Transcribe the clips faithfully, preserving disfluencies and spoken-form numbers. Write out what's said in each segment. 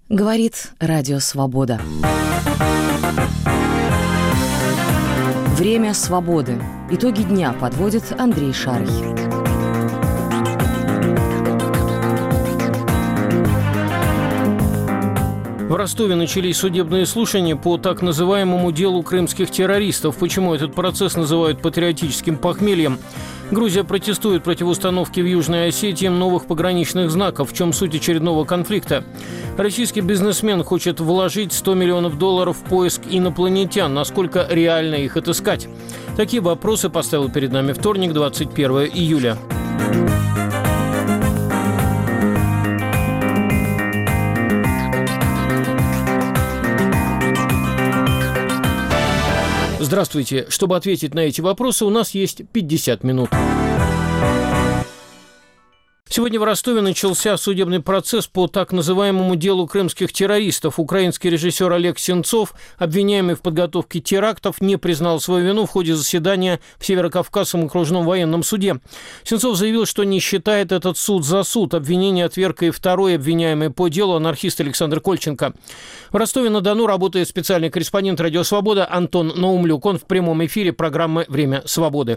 Говорит Радио Свобода. Время свободы. Итоги дня подводит Андрей Шарый. В Ростове начались судебные слушания по так называемому делу крымских террористов. Почему этот процесс называют патриотическим похмельем? Грузия протестует против установки в Южной Осетии новых пограничных знаков. В чем суть очередного конфликта? Российский бизнесмен хочет вложить сто миллионов долларов в поиск инопланетян. Насколько реально их отыскать? Такие вопросы поставил перед нами вторник, двадцать первого июля. Здравствуйте. Чтобы ответить на эти вопросы, у нас есть пятьдесят минут. Сегодня в Ростове начался судебный процесс по так называемому делу крымских террористов. Украинский режиссер Олег Сенцов, обвиняемый в подготовке терактов, не признал свою вину в ходе заседания в Северокавказском окружном военном суде. Сенцов заявил, что не считает этот суд за суд. Обвинение отверг и второй обвиняемый по делу анархист Александр Кольченко. В Ростове-на-Дону работает специальный корреспондент «Радио Свобода» Антон Наумлюк. Он в прямом эфире программы «Время свободы».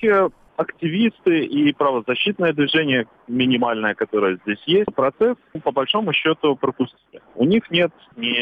Активисты и правозащитное движение минимальное, которое здесь есть, процесс по большому счету пропустили. У них нет ни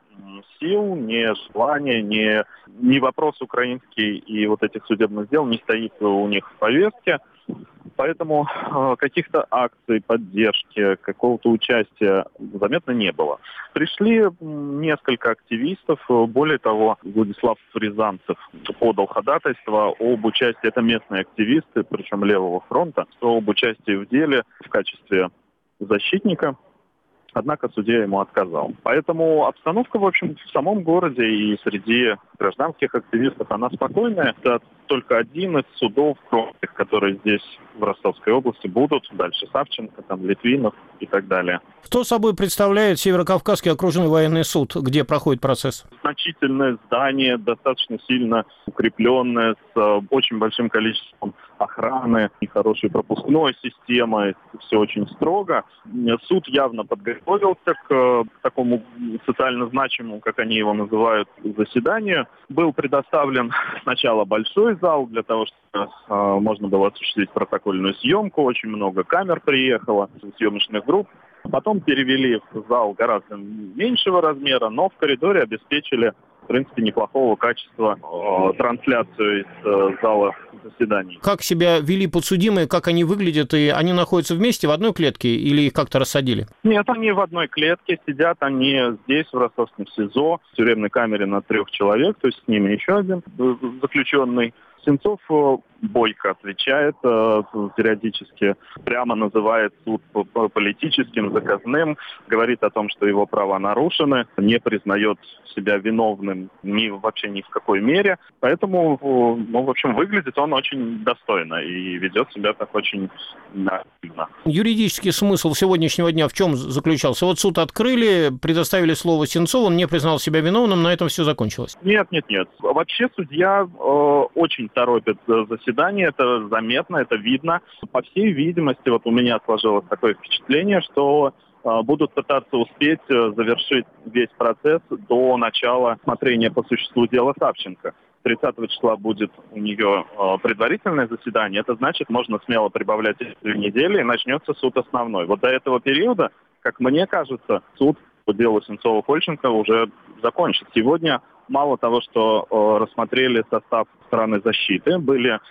сил, ни желания, ни, ни вопрос украинский и вот этих судебных дел не стоит у них в повестке. Поэтому э, каких-то акций, поддержки, какого-то участия заметно не было. Пришли несколько активистов. Более того, Владислав Рязанцев подал ходатайство об участии, это местные активисты, причем левого фронта, об участии в деле в качестве защитника. Однако судья ему отказал. Поэтому обстановка, в общем, в самом городе и среди гражданских активистов, она спокойная. Это только один из судов, которые здесь в Ростовской области будут. Дальше Савченко, там Литвинов и так далее. Что собой представляет Северокавказский окружной военный суд, где проходит процесс? Значительное здание, достаточно сильно укрепленное, с очень большим количеством охраны и хорошей пропускной системой. Все очень строго. Суд явно подготовился к такому социально значимому, как они его называют, заседанию. Был предоставлен сначала большой зал для того, чтобы э, можно было осуществить протокольную съемку. Очень много камер приехало, съемочных групп. Потом перевели в зал гораздо меньшего размера, но в коридоре обеспечили, в принципе, неплохого качества э, трансляцию из э, зала заседаний. Как себя вели подсудимые, как они выглядят, и они находятся вместе в одной клетке или их как-то рассадили? Нет, они в одной клетке, сидят они здесь, в ростовском СИЗО, в тюремной камере на трех человек, то есть с ними еще один заключенный. Сенцов бойко отвечает, периодически прямо называет суд политическим, заказным, говорит о том, что его права нарушены, не признает себя виновным ни, вообще ни в какой мере. Поэтому, ну, в общем, выглядит он очень достойно и ведет себя так очень активно. Юридический смысл сегодняшнего дня в чем заключался? Вот суд открыли, предоставили слово Сенцову, он не признал себя виновным, на этом все закончилось. Нет, нет, нет. Вообще судья э, очень торопит заседание, это заметно, это видно. По всей видимости, вот у меня сложилось такое впечатление, что э, будут пытаться успеть э, завершить весь процесс до начала смотрения по существу дела Савченко. тридцатого числа будет у нее э, предварительное заседание. Это значит, можно смело прибавлять две недели и начнется суд основной. Вот до этого периода, как мне кажется, суд по делу Сенцова-Кольченко уже закончит. Сегодня мало того, что э, рассмотрели состав стороны защиты, были э,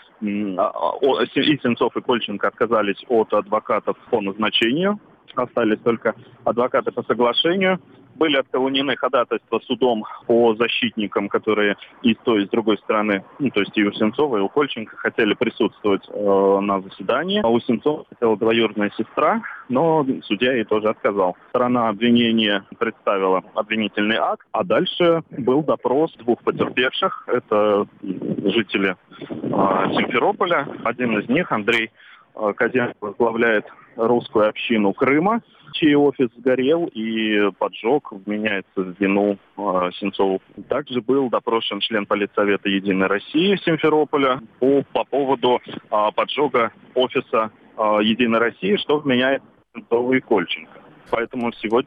э, и Сенцов, и Кольченко отказались от адвокатов по назначению, остались только адвокаты по соглашению. Были отклонены ходатайства судом по защитникам, которые и с той, и с другой стороны, ну, то есть и у Сенцова, и у Кольченко хотели присутствовать э, на заседании. А у Сенцова хотела двоюродная сестра, но судья ей тоже отказал. Сторона обвинения представила обвинительный акт, а дальше был допрос двух потерпевших. Это жители э, Симферополя. Один из них, Андрей э, Козян, возглавляет русскую общину Крыма, чей офис сгорел и поджог вменяется в вину э, Сенцову. Также был допрошен член Политсовета Единой России Симферополя по, по поводу э, поджога офиса э, Единой России, что вменяет Сенцову и Кольченко. Поэтому сегодня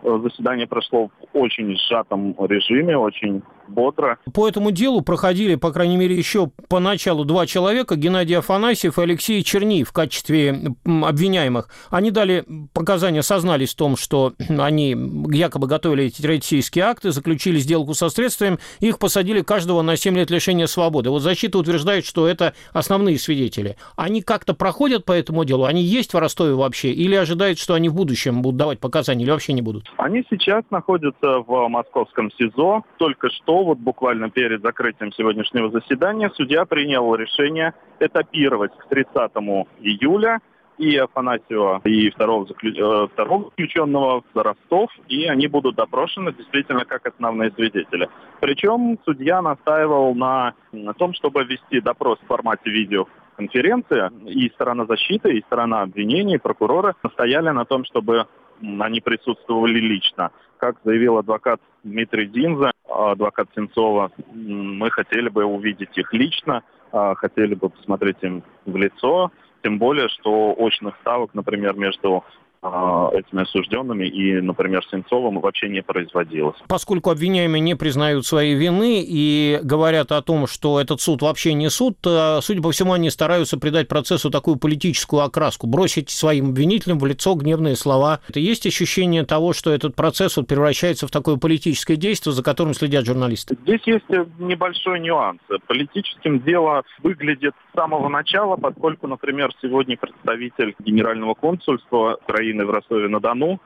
Заседание прошло в очень сжатом режиме, очень бодро. По этому делу проходили, по крайней мере, еще поначалу два человека, Геннадий Афанасьев и Алексей Черниев в качестве обвиняемых. Они дали показания, сознались в том, что они якобы готовили эти террористические акты, заключили сделку со следствием, их посадили каждого на семь лет лишения свободы. Вот защита утверждает, что это основные свидетели. Они как-то проходят по этому делу? Они есть в Ростове вообще? Или ожидают, что они в будущем будут давать показания, или вообще не будут? Они сейчас находятся в московском СИЗО. Только что, вот буквально перед закрытием сегодняшнего заседания, судья принял решение этапировать к тридцатому июля и Афанасьева, и второго, заключ... второго заключенного в Ростов, и они будут допрошены действительно как основные свидетели. Причем судья настаивал на том, чтобы вести допрос в формате видеоконференции. И сторона защиты, и сторона обвинения, и прокуроры настояли на том, чтобы они присутствовали лично. Как заявил адвокат Дмитрий Динза, адвокат Сенцова, мы хотели бы увидеть их лично, хотели бы посмотреть им в лицо, тем более, что очных ставок, например, между этими осужденными и, например, Сенцовым вообще не производилось. Поскольку обвиняемые не признают своей вины и говорят о том, что этот суд вообще не суд, судя по всему, они стараются придать процессу такую политическую окраску, бросить своим обвинителям в лицо гневные слова. Это есть ощущение того, что этот процесс вот превращается в такое политическое действие, за которым следят журналисты? Здесь есть небольшой нюанс. Политическим дело выглядит с самого начала, поскольку, например, сегодня представитель Генерального консульства Украины в Ростове-на-Дону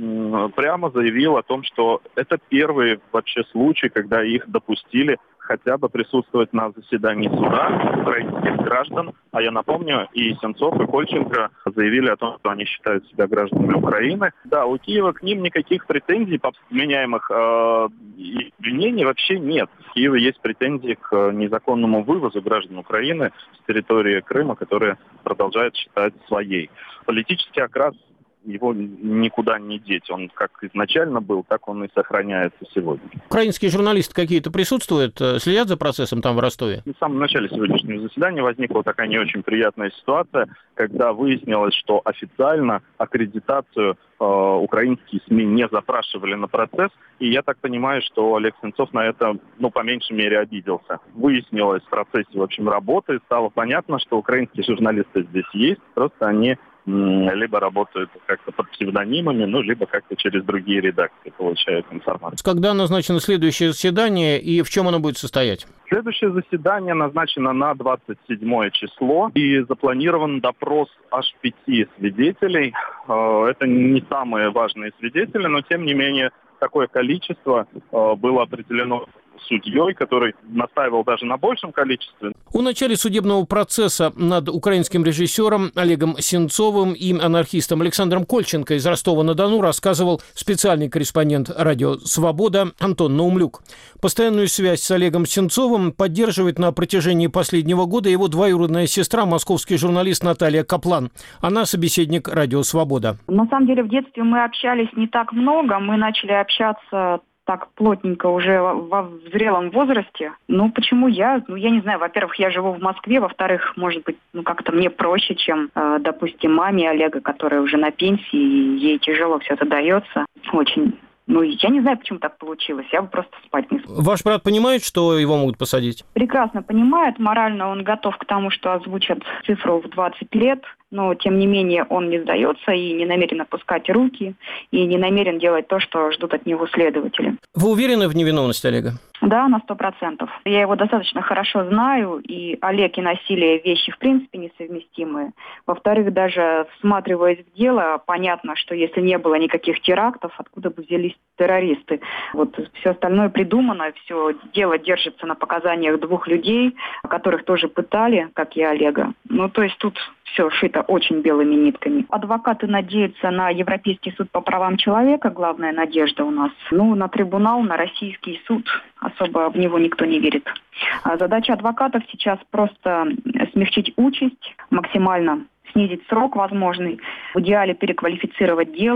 прямо заявил о том, что это первый вообще случай, когда их допустили хотя бы присутствовать на заседании суда украинских граждан. А я напомню, и Сенцов, и Кольченко заявили о том, что они считают себя гражданами Украины. Да, у Киева к ним никаких претензий по вменяемых э, обвинений вообще нет. В Киеве есть претензии к незаконному вывозу граждан Украины с территории Крыма, которые продолжают считать своей. Политический окрас его никуда не деть. Он как изначально был, так он и сохраняется сегодня. Украинские журналисты какие-то присутствуют, следят за процессом там в Ростове? В самом начале сегодняшнего заседания возникла такая не очень приятная ситуация, когда выяснилось, что официально аккредитацию э, украинские СМИ не запрашивали на процесс, и я так понимаю, что Олег Сенцов на это, ну, по меньшей мере, обиделся. Выяснилось в процессе, в общем, работы, стало понятно, что украинские журналисты здесь есть, просто они либо работают как-то под псевдонимами, ну, либо как-то через другие редакции получают информацию. Когда назначено следующее заседание и в чем оно будет состоять? Следующее заседание назначено на двадцать седьмое число, и запланирован допрос аж пяти свидетелей. Это не самые важные свидетели, но, тем не менее, такое количество было определено судьей, который настаивал даже на большем количестве. О начале судебного процесса над украинским режиссером Олегом Сенцовым и анархистом Александром Кольченко из Ростова-на-Дону рассказывал специальный корреспондент радио «Свобода» Антон Наумлюк. Постоянную связь с Олегом Сенцовым поддерживает на протяжении последнего года его двоюродная сестра, московский журналист Наталья Каплан. Она собеседник радио «Свобода». На самом деле в детстве мы общались не так много, мы начали общаться так плотненько уже во зрелом возрасте. Ну, почему я? Ну, я не знаю. Во-первых, я живу в Москве. Во-вторых, может быть, ну, как-то мне проще, чем, э, допустим, маме Олега, которая уже на пенсии, и ей тяжело все это дается. Очень. Ну, я не знаю, почему так получилось. Я бы просто спать не смогла. Ваш брат понимает, что его могут посадить? Прекрасно понимает. Морально он готов к тому, что озвучат цифру в двадцать лет. Но, тем не менее, он не сдается и не намерен опускать руки, и не намерен делать то, что ждут от него следователи. Вы уверены в невиновности Олега? Да, на сто процентов. Я его достаточно хорошо знаю, и Олег и насилие вещи в принципе несовместимые. Во-вторых, даже всматриваясь в дело, понятно, что если не было никаких терактов, откуда бы взялись террористы. Вот все остальное придумано, все дело держится на показаниях двух людей, которых тоже пытали, как и Олега. Ну, то есть тут все шито очень белыми нитками. Адвокаты надеются на Европейский суд по правам человека, главная надежда у нас. Ну, на трибунал, на российский суд. Особо в него никто не верит. А задача адвокатов сейчас просто смягчить участь, максимально снизить срок возможный, в идеале переквалифицировать дело,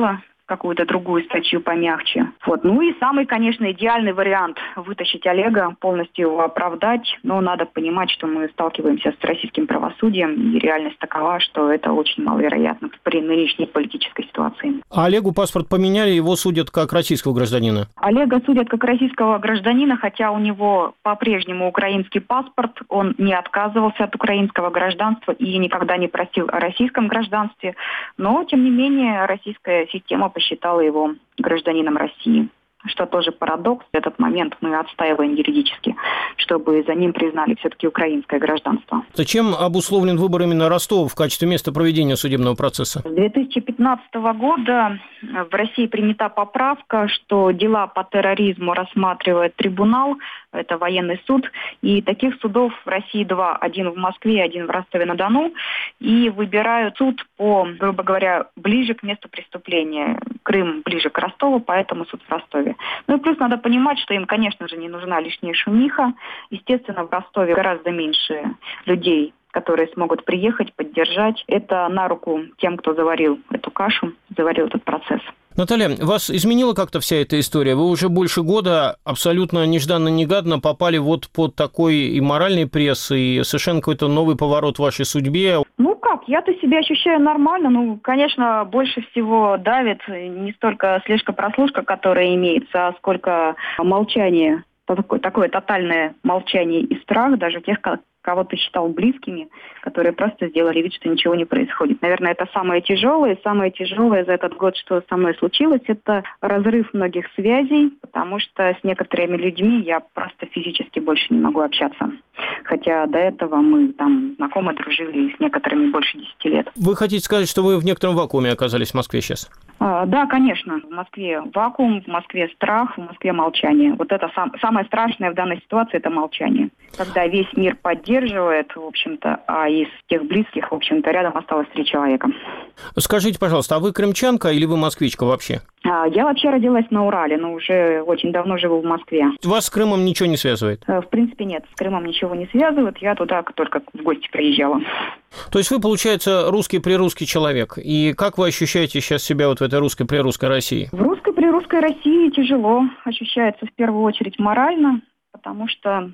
какую-то другую статью помягче. Вот. Ну и самый, конечно, идеальный вариант – вытащить Олега, полностью его оправдать. Но надо понимать, что мы сталкиваемся с российским правосудием, и реальность такова, что это очень маловероятно при нынешней политической ситуации. А Олегу паспорт поменяли, его судят как российского гражданина? Олега судят как российского гражданина, хотя у него по-прежнему украинский паспорт. Он не отказывался от украинского гражданства и никогда не просил о российском гражданстве. Но, тем не менее, российская система посчитала его гражданином России. Что тоже парадокс. В этот момент мы отстаиваем юридически, чтобы за ним признали все-таки украинское гражданство. Чем обусловлен выбор именно Ростова в качестве места проведения судебного процесса? С две тысячи пятнадцатого года в России принята поправка, что дела по терроризму рассматривает трибунал, это военный суд. И таких судов в России два. Один в Москве, один в Ростове-на-Дону. И выбирают суд по, грубо говоря, ближе к месту преступления. Крым ближе к Ростову, поэтому суд в Ростове. Ну и плюс надо понимать, что им, конечно же, не нужна лишняя шумиха. Естественно, в Ростове гораздо меньше людей, которые смогут приехать, поддержать. Это на руку тем, кто заварил эту кашу, заварил этот процесс. Наталья, вас изменила как-то вся эта история? Вы уже больше года абсолютно нежданно-негаданно попали вот под такой и моральный пресс, и совершенно какой-то новый поворот в вашей судьбе. Ну как, я-то себя ощущаю нормально. Ну, конечно, больше всего давит не столько слежка-прослушка, которая имеется, а сколько молчание. Такое, такое тотальное молчание и страх даже тех, кого ты считал близкими, которые просто сделали вид, что ничего не происходит. Наверное, это самое тяжелое. Самое тяжелое за этот год, что со мной случилось, это разрыв многих связей, потому что с некоторыми людьми я просто физически больше не могу общаться. Хотя до этого мы там знакомы, дружили с некоторыми больше десяти лет. Вы хотите сказать, что вы в некотором вакууме оказались в Москве сейчас? А, да, конечно. В Москве вакуум, в Москве страх, в Москве молчание. Вот это сам, самое страшное в данной ситуации – это молчание. Когда весь мир поддерживает, в общем-то, а из тех близких, в общем-то, рядом осталось три человека. Скажите, пожалуйста, а вы крымчанка или вы москвичка вообще? А, я вообще родилась на Урале, но уже очень давно живу в Москве. Вас с Крымом ничего не связывает? В принципе, нет. С Крымом ничего не связывает. Я туда только в гости приезжала. То есть вы, получается, русский-прирусский человек. И как вы ощущаете сейчас себя вот в этой русской-прирусской России? В русской-прирусской России тяжело. Ощущается в первую очередь морально, потому что...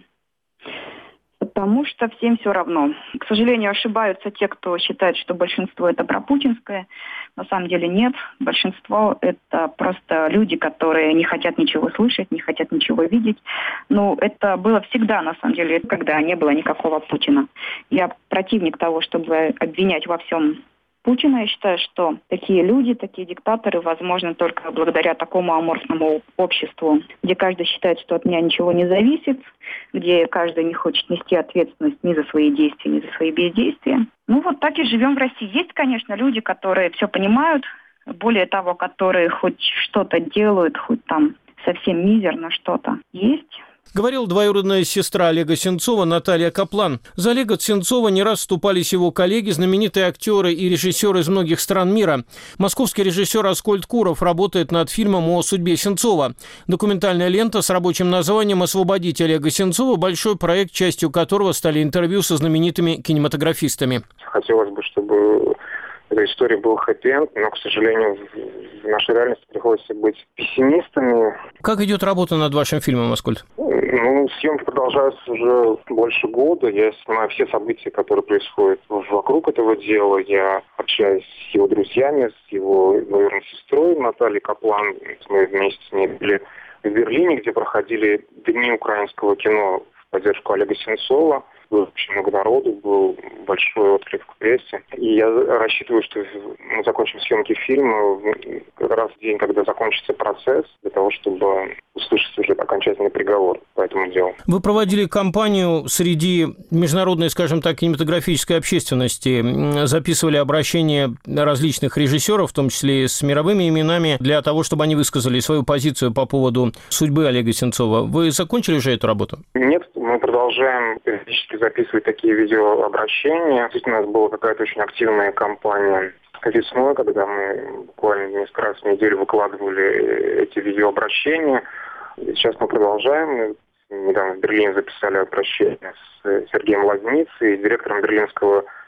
Потому что всем все равно. К сожалению, ошибаются те, кто считает, что большинство это пропутинское. На самом деле нет. Большинство это просто люди, которые не хотят ничего слышать, не хотят ничего видеть. Ну, это было всегда, на самом деле, когда не было никакого Путина. Я противник того, чтобы обвинять во всем Путина. Я считаю, что такие люди, такие диктаторы возможны только благодаря такому аморфному обществу, где каждый считает, что от меня ничего не зависит, где каждый не хочет нести ответственность ни за свои действия, ни за свои бездействия. Ну вот так и живем в России. Есть, конечно, люди, которые все понимают, более того, которые хоть что-то делают, хоть там совсем мизерно что-то. Есть. Говорила двоюродная сестра Олега Сенцова Наталья Каплан. За Олега Сенцова не раз вступались его коллеги, знаменитые актеры и режиссеры из многих стран мира. Московский режиссер Аскольд Куров работает над фильмом о судьбе Сенцова. Документальная лента с рабочим названием «Освободить Олега Сенцова» – большой проект, частью которого стали интервью со знаменитыми кинематографистами. Хотелось бы, чтобы эта история была хэппи-энд, но, к сожалению, в нашей реальности приходится быть пессимистами. Как идет работа над вашим фильмом, Аскольд? Ну, съемки продолжаются уже больше года. Я снимаю все события, которые происходят вокруг этого дела. Я общаюсь с его друзьями, с его двоюродной сестрой Натальей Каплан. Мы вместе с ней были в Берлине, где проходили Дни украинского кино в поддержку Олега Сенцова. Было очень много народу, был большой отклик в прессе. И я рассчитываю, что мы закончим съемки фильма как раз в день, когда закончится процесс, для того, чтобы услышать уже окончательный приговор по этому делу. Вы проводили кампанию среди международной, скажем так, кинематографической общественности, записывали обращения различных режиссеров, в том числе с мировыми именами, для того, чтобы они высказали свою позицию по поводу судьбы Олега Сенцова. Вы закончили уже эту работу? Нет, мы продолжаем периодически записывать такие видеообращения. Действительно, у нас была какая-то очень активная кампания весной, когда мы буквально несколько раз в неделю выкладывали эти видеообращения. Сейчас мы продолжаем. Мы недавно в Берлине записали обращение с Сергеем Лазницей, директором Берлинского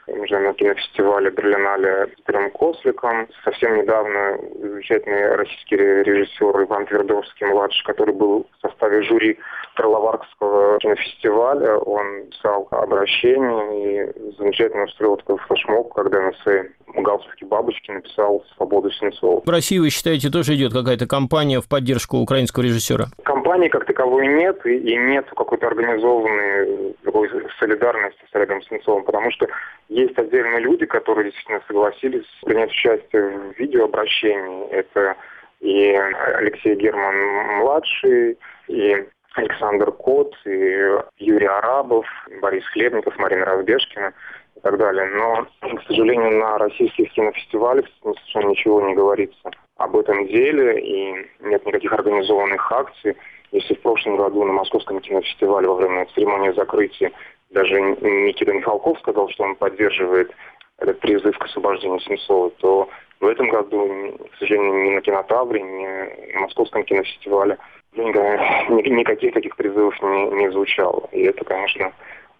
международного кинофестиваля Берлинале с Дрем Косликом. Совсем недавно замечательный российский режиссер Иван Твердовский-младший, который был в составе жюри Карловарского кинофестиваля, он писал обращение и замечательно устроил такой флешмоб, когда на своей галстуке бабочки написал «Свободу Сенцову». В России, вы считаете, тоже идет какая-то кампания в поддержку украинского режиссера? Кампании как таковой нет, и, и нет какой-то организованной такой солидарности с Олегом Сенцовым, потому что есть отдельные люди, которые действительно согласились принять участие в видеообращении. Это и Алексей Герман-младший, и Александр Кот, и Юрий Арабов, Борис Хлебников, Марина Разбежкина и так далее. Но, к сожалению, на российских кинофестивалях совершенно ничего не говорится об этом деле, и нет никаких организованных акций. Если в прошлом году на Московском кинофестивале во время церемонии закрытия даже Никита Михалков сказал, что он поддерживает этот призыв к освобождению Сенцова, то в этом году, к сожалению, ни на Кинотавре, ни на Московском кинофестивале никаких таких призывов не, не звучало. И это, конечно,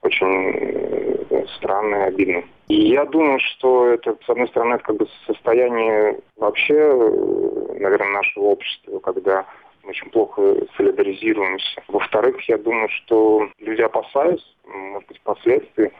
очень странно и обидно. И я думаю, что это, с одной стороны, это как бы состояние вообще, наверное, нашего общества, когда мы очень плохо солидаризируемся. Во-вторых, я думаю, что люди опасаются, может быть, последствий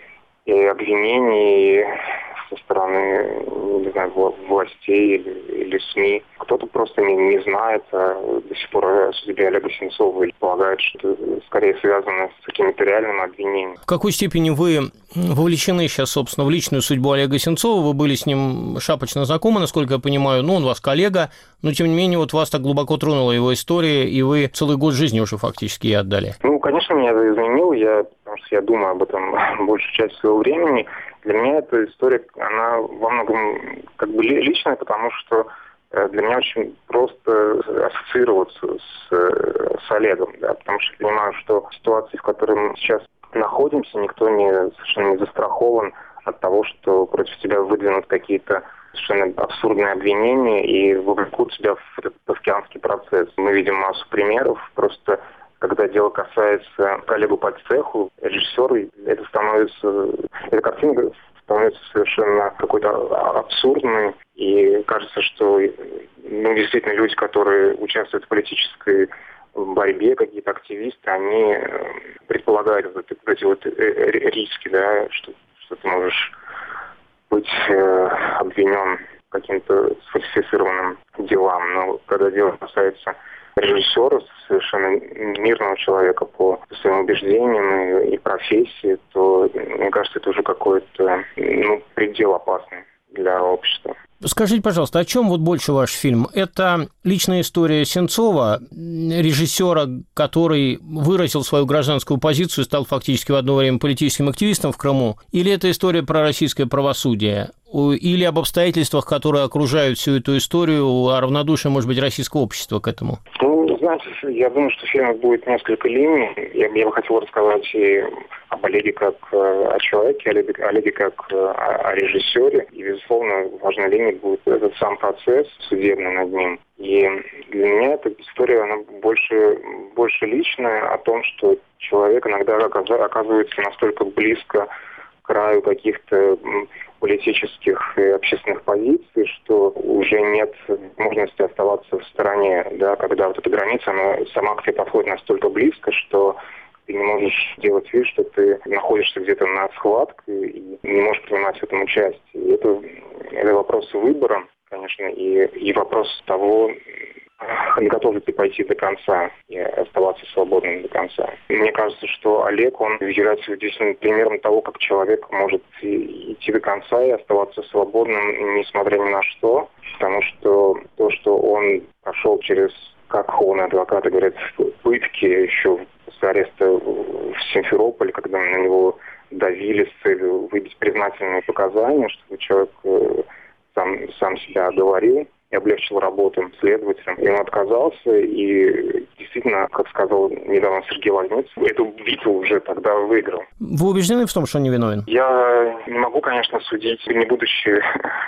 и обвинений со стороны, не знаю, властей или, или СМИ. Кто-то просто не, не знает а до сих пор о судьбе Олега Сенцова и полагает, что это скорее связано с какими-то реальными обвинениями. В какой степени вы вовлечены сейчас, собственно, в личную судьбу Олега Сенцова? Вы были с ним шапочно знакомы, насколько я понимаю. Ну, он ваш коллега, но, тем не менее, вот вас так глубоко тронула его история, и вы целый год жизни уже фактически ей отдали. Ну, конечно, меня это изменило, я, потому что я думаю об этом большую часть своего времени. Для меня эта история, она во многом как бы личная, потому что для меня очень просто ассоциироваться с, с Олегом, да, потому что я понимаю, что в ситуации, в которой мы сейчас находимся, никто не, совершенно не застрахован от того, что против тебя выдвинут какие-то совершенно абсурдные обвинения и вовлекут тебя в этот кафкианский процесс. Мы видим массу примеров, просто когда дело касается коллегу по цеху, режиссера, это становится, эта картина становится совершенно какой-то абсурдной, и кажется, что ну, действительно люди, которые участвуют в политической борьбе, какие-то активисты, они предполагают вот эти вот риски, да, что, что ты можешь быть э, обвинен каким-то сфальсифицированным делам. Но когда дело касается режиссера, совершенно мирного человека по своим убеждениям и, и профессии, то, мне кажется, это уже какой-то ну, предел опасный для общества. Скажите, пожалуйста, о чем вот больше ваш фильм? Это личная история Сенцова, режиссера, который выразил свою гражданскую позицию и стал фактически в одно время политическим активистом в Крыму? Или это история про российское правосудие? Или об обстоятельствах, которые окружают всю эту историю, о равнодушии, может быть, российского общества к этому? Ну, знаете, я думаю, что в фильме будет несколько линий. Я, я бы хотел рассказать и об Олеге как о человеке, Олеге, Олеге как о, о режиссере. И, безусловно, важной линией будет этот сам процесс судебный над ним. И для меня эта история, она больше, больше личная, о том, что человек иногда оказывается настолько близко к краю каких-то политических и общественных позиций, что уже нет возможности оставаться в стороне, да, когда вот эта граница, она сама к тебе подходит настолько близко, что ты не можешь делать вид, что ты находишься где-то на схватке и не можешь принимать в этом участие. И это, это вопрос выбора, конечно, и, и вопрос того, готов ли ты пойти до конца и оставаться свободным до конца. Мне кажется, что Олег, он является действительно примером того, как человек может идти до конца и оставаться свободным, несмотря ни на что, потому что то, что он прошел через, как хоуны адвокаты говорят, пытки еще после ареста в Симферополе, когда на него давили с целью выбить признательные показания, чтобы человек сам, сам себя оговорил и облегчил работу следователям. И он отказался, и действительно, как сказал недавно Сергей Лазницын, эту битву уже тогда выиграл. Вы убеждены в том, что он не виновен? Я не могу, конечно, судить, не будучи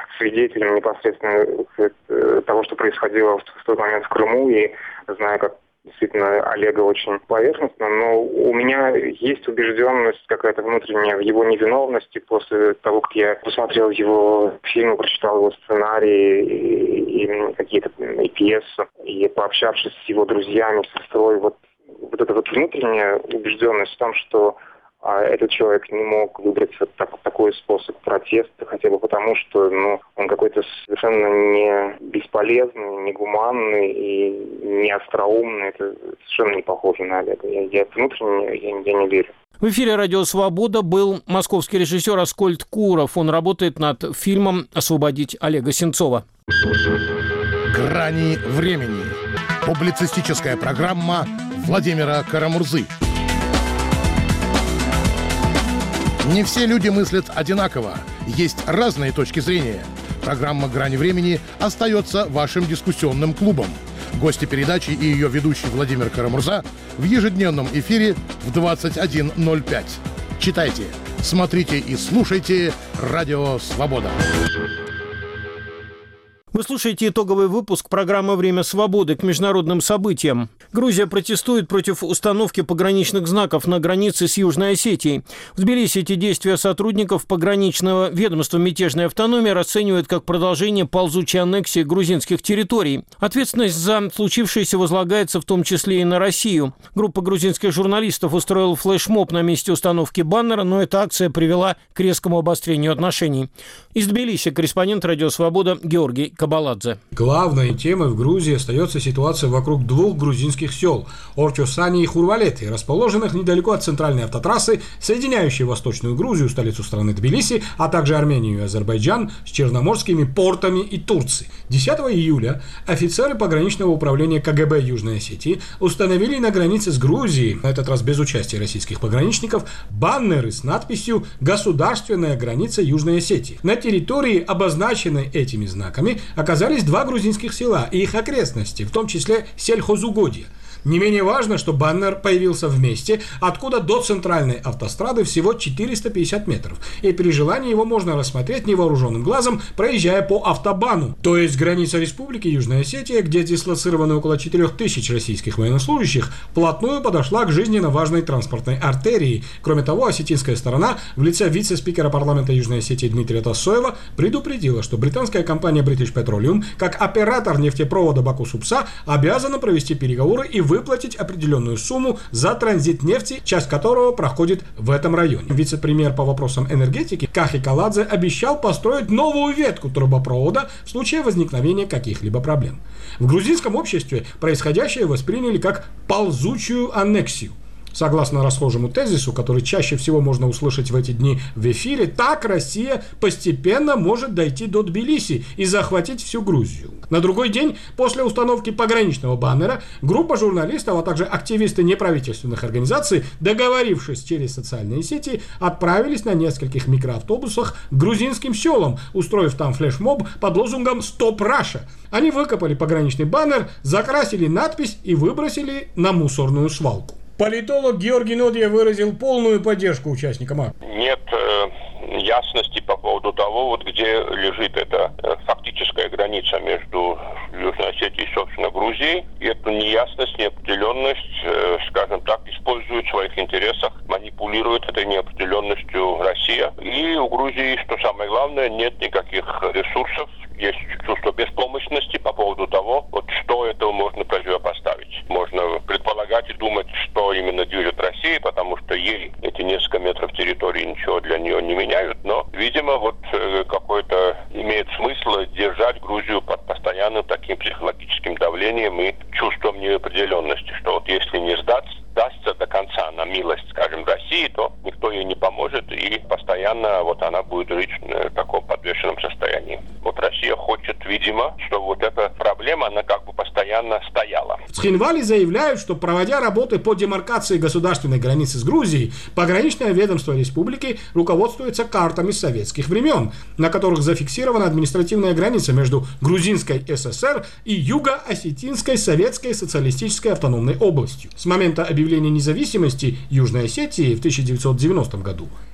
свидетелем непосредственно того, что происходило в тот момент в Крыму, и зная, как действительно Олега очень поверхностно, но у меня есть убежденность какая-то внутренняя в его невиновности после того, как я посмотрел его фильмы, прочитал его сценарий и, и какие-то и пьесы, и пообщавшись с его друзьями, сестрой, вот, вот эта вот внутренняя убежденность в том, что а этот человек не мог выбрать вот так, такой способ протеста, хотя бы потому, что ну, он какой-то совершенно не бесполезный, не гуманный и не остроумный. Это совершенно не похоже на Олега. Я, я внутренне я, я не верю. В эфире «Радио Свобода» был московский режиссер Аскольд Куров. Он работает над фильмом «Освободить Олега Сенцова». «Грани времени». Публицистическая программа Владимира Карамурзы. Не все люди мыслят одинаково. Есть разные точки зрения. Программа «Грани времени» остается вашим дискуссионным клубом. Гости передачи и ее ведущий Владимир Карамурза в ежедневном эфире в двадцать один ноль пять. Читайте, смотрите и слушайте «Радио Свобода». Вы слушаете итоговый выпуск программы «Время свободы» к международным событиям. Грузия протестует против установки пограничных знаков на границе с Южной Осетией. В Тбилиси эти действия сотрудников пограничного ведомства «Мятежная автономия» расценивают как продолжение ползучей аннексии грузинских территорий. Ответственность за случившееся возлагается в том числе и на Россию. Группа грузинских журналистов устроила флешмоб на месте установки баннера, но эта акция привела к резкому обострению отношений. Из Тбилиси корреспондент «Радио Свобода» Георгий Кабаладзе. Главной темой в Грузии остается ситуация вокруг двух грузинских сел – Орчосани и Хурвалеты, расположенных недалеко от центральной автотрассы, соединяющей Восточную Грузию, столицу страны Тбилиси, а также Армению и Азербайджан с черноморскими портами и Турцией. десятого июля офицеры пограничного управления ка гэ бэ Южной Осетии установили на границе с Грузией, на этот раз без участия российских пограничников, баннеры с надписью «Государственная граница Южной Осетии». На территории, обозначенной этими знаками, оказались два грузинских села и их окрестности, в том числе сельхозугодья. Не менее важно, что баннер появился в месте, откуда до центральной автострады всего четыреста пятьдесят метров, и при желании его можно рассмотреть невооруженным глазом, проезжая по автобану. То есть граница Республики Южная Осетия, где дислоцированы около четырех тысяч российских военнослужащих, вплотную подошла к жизненно важной транспортной артерии. Кроме того, осетинская сторона в лице вице-спикера парламента Южной Осетии Дмитрия Тассоева предупредила, что британская компания British Petroleum, как оператор нефтепровода Баку-Супса, обязана провести переговоры и выплатить определенную сумму за транзит нефти, часть которого проходит в этом районе. Вице-премьер по вопросам энергетики Кахи Каладзе обещал построить новую ветку трубопровода в случае возникновения каких-либо проблем. В грузинском обществе происходящее восприняли как ползучую аннексию. Согласно расхожему тезису, который чаще всего можно услышать в эти дни в эфире, так Россия постепенно может дойти до Тбилиси и захватить всю Грузию. На другой день, после установки пограничного баннера, группа журналистов, а также активисты неправительственных организаций, договорившись через социальные сети, отправились на нескольких микроавтобусах к грузинским селам, устроив там флешмоб под лозунгом «Стоп Раша». Они выкопали пограничный баннер, закрасили надпись и выбросили на мусорную свалку. Политолог Георгий Нодия выразил полную поддержку участникам акции. Нет э, ясности по поводу того, вот где лежит эта э, фактическая граница между Южной Осетией и, собственно, Грузией. И эту неясность, неопределенность, э, скажем так, используют в своих интересах, манипулирует этой неопределенностью Россия. И у Грузии, что самое главное, нет никаких ресурсов. Есть чувство беспомощности по поводу того, вот что этого можно противопоставить. Можно предполагать и думать, что именно движет Россией, потому что ей эти несколько метров территории ничего для нее не меняют. Но, видимо, вот э, какой-то имеет смысл держать Грузию под постоянным таким психологическим давлением и чувством неопределенности, что вот если не сдаться, дастся до конца на милость, скажем, России, то никто ей не поможет, и постоянно вот она будет жить в таком подвешенном состоянии. Вот Россия хочет, видимо, чтобы вот эта проблема, она как бы постоянно стояла. В Цхинвале заявляют, что проводя работы по демаркации государственной границы с Грузией, пограничное ведомство республики руководствуется картами советских времен, на которых зафиксирована административная граница между Грузинской эс эс эр и Юго-Осетинской Советской Социалистической Автономной областью. С момента объявления независимости Южной Осетии в тысяча девятьсот девяностом году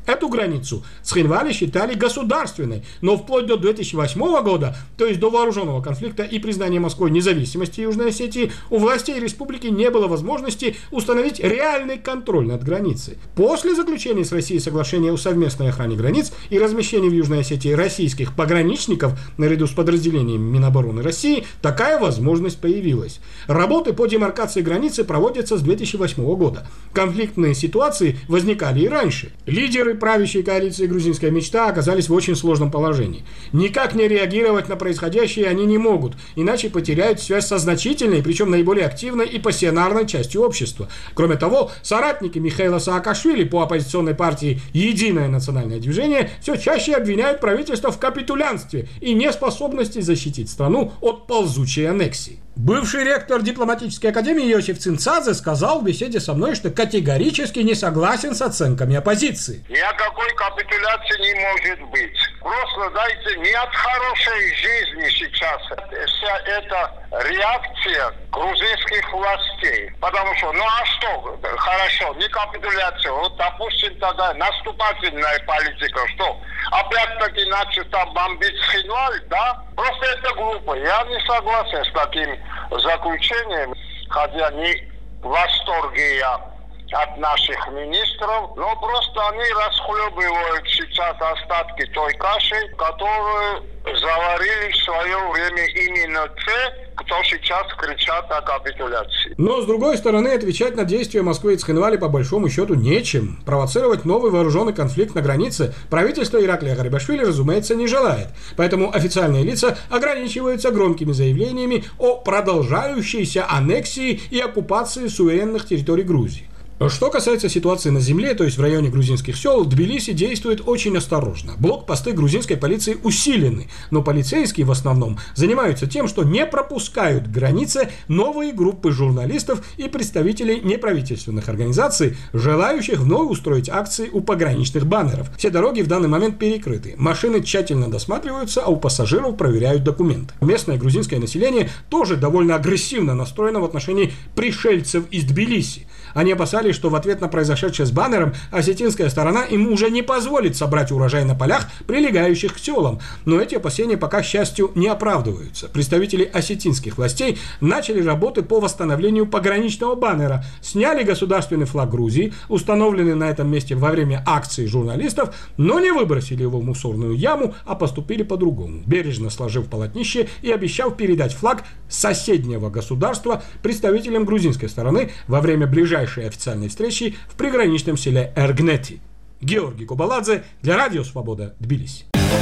Эту границу Цхинвали считали государственной, но вплоть до две тысячи восьмого года, то есть до вооруженного конфликта и признания Москвой независимости Южной Осетии, у властей республики не было возможности установить реальный контроль над границей. После заключения с Россией соглашения о совместной охране границ и размещения в Южной Осетии российских пограничников наряду с подразделениями Минобороны России, такая возможность появилась. Работы по демаркации границы проводятся с две тысячи восьмого года. Конфликтные ситуации возникали и раньше. Лидеры правящей коалиции «Грузинская мечта» оказались в очень сложном положении. Никак не реагировать на происходящее они не могут, иначе потеряют связь со значительной, причем наиболее активной и пассионарной частью общества. Кроме того, соратники Михаила Саакашвили по оппозиционной партии «Единое национальное движение» все чаще обвиняют правительство в капитулянстве и неспособности защитить страну от ползучей аннексии. Бывший ректор дипломатической академии Иосиф Цинцадзе сказал в беседе со мной, что категорически не согласен с оценками оппозиции. Ни о какой капитуляции не может быть. Просто, знаете, не от хорошей жизни сейчас вся эта реакция грузинских властей. Потому что, ну а что, хорошо, не капитуляция, вот допустим тогда наступательная политика, что опять-таки начать там бомбить Цхинвали, да? Просто это глупо. Я не согласен с таким заключением, хотя не в восторге я от наших министров, но просто они расхлебывают сейчас остатки той каши, которую заварили в свое время именно те, кто сейчас кричат о капитуляции. Но, с другой стороны, отвечать на действия Москвы и Цхинвали по большому счету нечем. Провоцировать новый вооруженный конфликт на границе правительство Ираклия Гарибашвили, разумеется, не желает. Поэтому официальные лица ограничиваются громкими заявлениями о продолжающейся аннексии и оккупации суверенных территорий Грузии. Что касается ситуации на земле, то есть в районе грузинских сел, Тбилиси действует очень осторожно. Блокпосты грузинской полиции усилены, но полицейские в основном занимаются тем, что не пропускают к границе новые группы журналистов и представителей неправительственных организаций, желающих вновь устроить акции у пограничных баннеров. Все дороги в данный момент перекрыты, машины тщательно досматриваются, а у пассажиров проверяют документы. Местное грузинское население тоже довольно агрессивно настроено в отношении пришельцев из Тбилиси. Они опасались, что в ответ на произошедшее с баннером осетинская сторона им уже не позволит собрать урожай на полях, прилегающих к селам. Но эти опасения пока, к счастью, не оправдываются. Представители осетинских властей начали работы по восстановлению пограничного баннера, сняли государственный флаг Грузии, установленный на этом месте во время акции журналистов, но не выбросили его в мусорную яму, а поступили по-другому, бережно сложив полотнище и обещав передать флаг соседнего государства представителям грузинской стороны во время ближайшей официальной встречи в приграничном селе Эргнети. Георгий Кубаладзе для Радио Свобода, Тбилиси.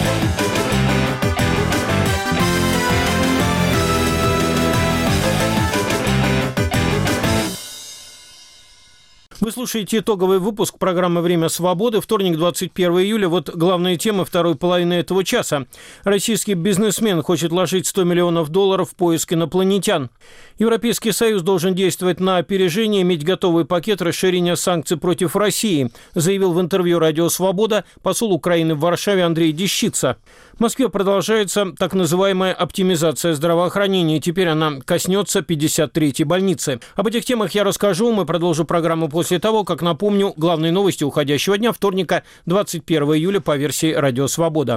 Вы слушаете итоговый выпуск программы «Время свободы». Вторник, двадцать первого июля. Вот главные темы второй половины этого часа. Российский бизнесмен хочет вложить сто миллионов долларов в поиск инопланетян. Европейский Союз должен действовать на опережение, иметь готовый пакет расширения санкций против России, заявил в интервью «Радио Свобода» посол Украины в Варшаве Андрей Дещица. В Москве продолжается так называемая оптимизация здравоохранения. Теперь она коснется пятьдесят третьей больницы. Об этих темах я расскажу. Мы продолжим программу после того, как напомню главные новости уходящего дня, вторника, двадцать первого июля по версии «Радио Свобода».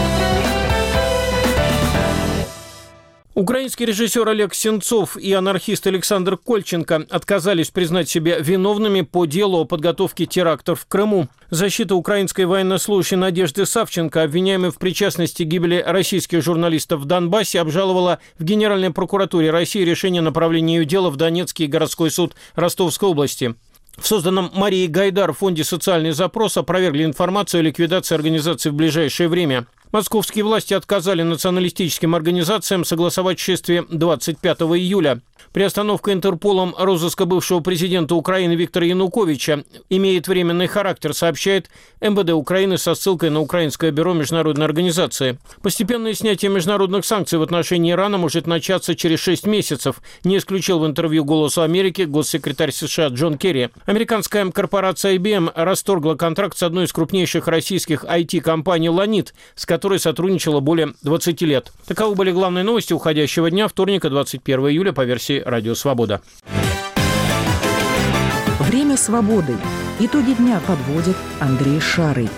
Украинский режиссер Олег Сенцов и анархист Александр Кольченко отказались признать себя виновными по делу о подготовке терактов в Крыму. Защита украинской военнослужащей Надежды Савченко, обвиняемой в причастности к гибели российских журналистов в Донбассе, обжаловала в Генеральной прокуратуре России решение о направлении ее дела в Донецкий городской суд Ростовской области. В созданном Марией Гайдар фонде «Социальный запрос» опровергли информацию о ликвидации организации в ближайшее время. Московские власти отказали националистическим организациям согласовать шествие двадцать пятого июля. Приостановка Интерполом розыска бывшего президента Украины Виктора Януковича имеет временный характер, сообщает эм вэ дэ Украины со ссылкой на Украинское бюро международной организации. Постепенное снятие международных санкций в отношении Ирана может начаться через шесть месяцев, не исключил в интервью «Голосу Америки» госсекретарь США Джон Керри. Американская корпорация ай би эм расторгла контракт с одной из крупнейших российских ай ти-компаний «Ланит», с которой сотрудничала более двадцати лет. Таковы были главные новости уходящего дня, вторника, двадцать первого июля, по версии «Радио Свобода». Время свободы. Итоги дня подводит Андрей Шарый.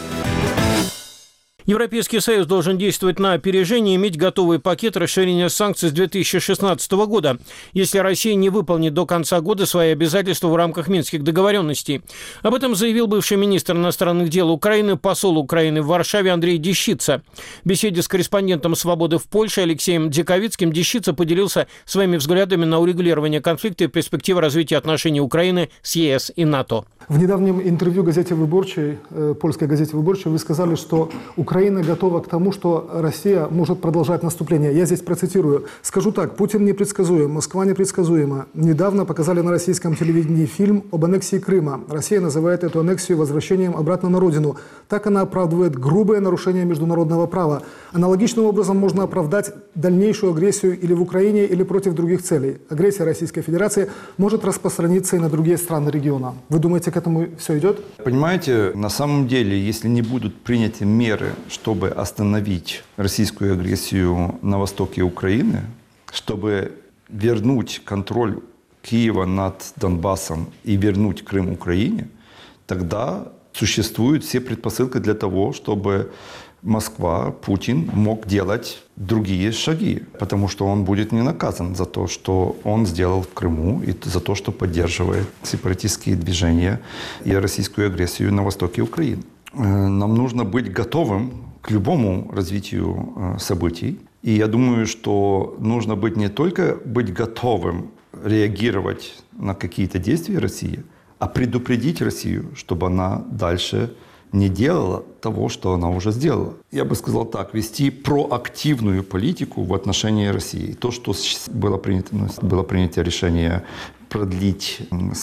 Европейский Союз должен действовать на опережение и иметь готовый пакет расширения санкций с две тысячи шестнадцатого года, если Россия не выполнит до конца года свои обязательства в рамках Минских договоренностей. Об этом заявил бывший министр иностранных дел Украины, посол Украины в Варшаве Андрей Дещица. В беседе с корреспондентом «Свободы» в Польше Алексеем Дяковицким Дещица поделился своими взглядами на урегулирование конфликта и перспективы развития отношений Украины с Е С и НАТО. В недавнем интервью газете «Выборчей», польской газете «Выборчей», вы сказали, что Украина готова к тому, что Россия может продолжать наступление. Я здесь процитирую. Скажу так, Путин непредсказуем, Москва непредсказуема. Недавно показали на российском телевидении фильм об аннексии Крыма. Россия называет эту аннексию возвращением обратно на родину. Так она оправдывает грубое нарушение международного права. Аналогичным образом можно оправдать дальнейшую агрессию или в Украине, или против других целей. Агрессия Российской Федерации может распространиться и на другие страны региона. Вы думаете, к этому все идет? Понимаете, на самом деле, если не будут приняты меры, чтобы остановить российскую агрессию на востоке Украины, чтобы вернуть контроль Киева над Донбассом и вернуть Крым Украине, тогда существуют все предпосылки для того, чтобы Москва, Путин мог делать другие шаги, потому что он будет не наказан за то, что он сделал в Крыму, и за то, что поддерживает сепаратистские движения и российскую агрессию на востоке Украины. Нам нужно быть готовым к любому развитию событий. И я думаю, что нужно быть не только быть готовым реагировать на какие-то действия России, а предупредить Россию, чтобы она дальше не делала того, что она уже сделала. Я бы сказал так, вести проактивную политику в отношении России. То, что было принято, было принято решение продлить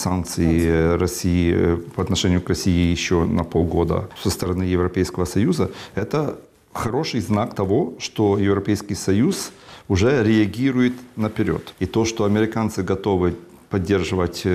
санкции России по отношению к России еще на полгода со стороны Европейского Союза, это хороший знак того, что Европейский Союз уже реагирует наперед. И то, что американцы готовы поддерживать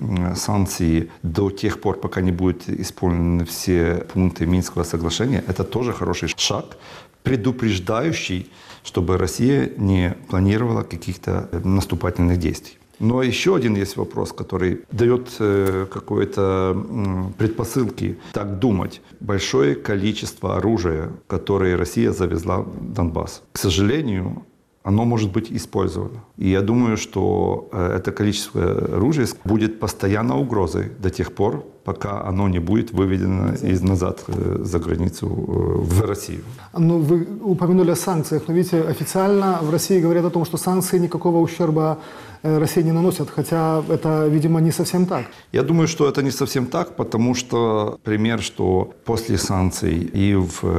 санкции до тех пор, пока не будут исполнены все пункты Минского соглашения, это тоже хороший шаг, предупреждающий, чтобы Россия не планировала каких-то наступательных действий. Но еще один есть вопрос, который дает какие-то предпосылки так думать. Большое количество оружия, которое Россия завезла в Донбасс, к сожалению, оно может быть использовано. И я думаю, что это количество оружия будет постоянно угрозой до тех пор, пока оно не будет выведено из назад за границу в Россию. Ну, вы упомянули о санкциях, но видите, официально в России говорят о том, что санкции никакого ущерба России не наносят, хотя это, видимо, не совсем так. Я думаю, что это не совсем так, потому что пример, что после санкций и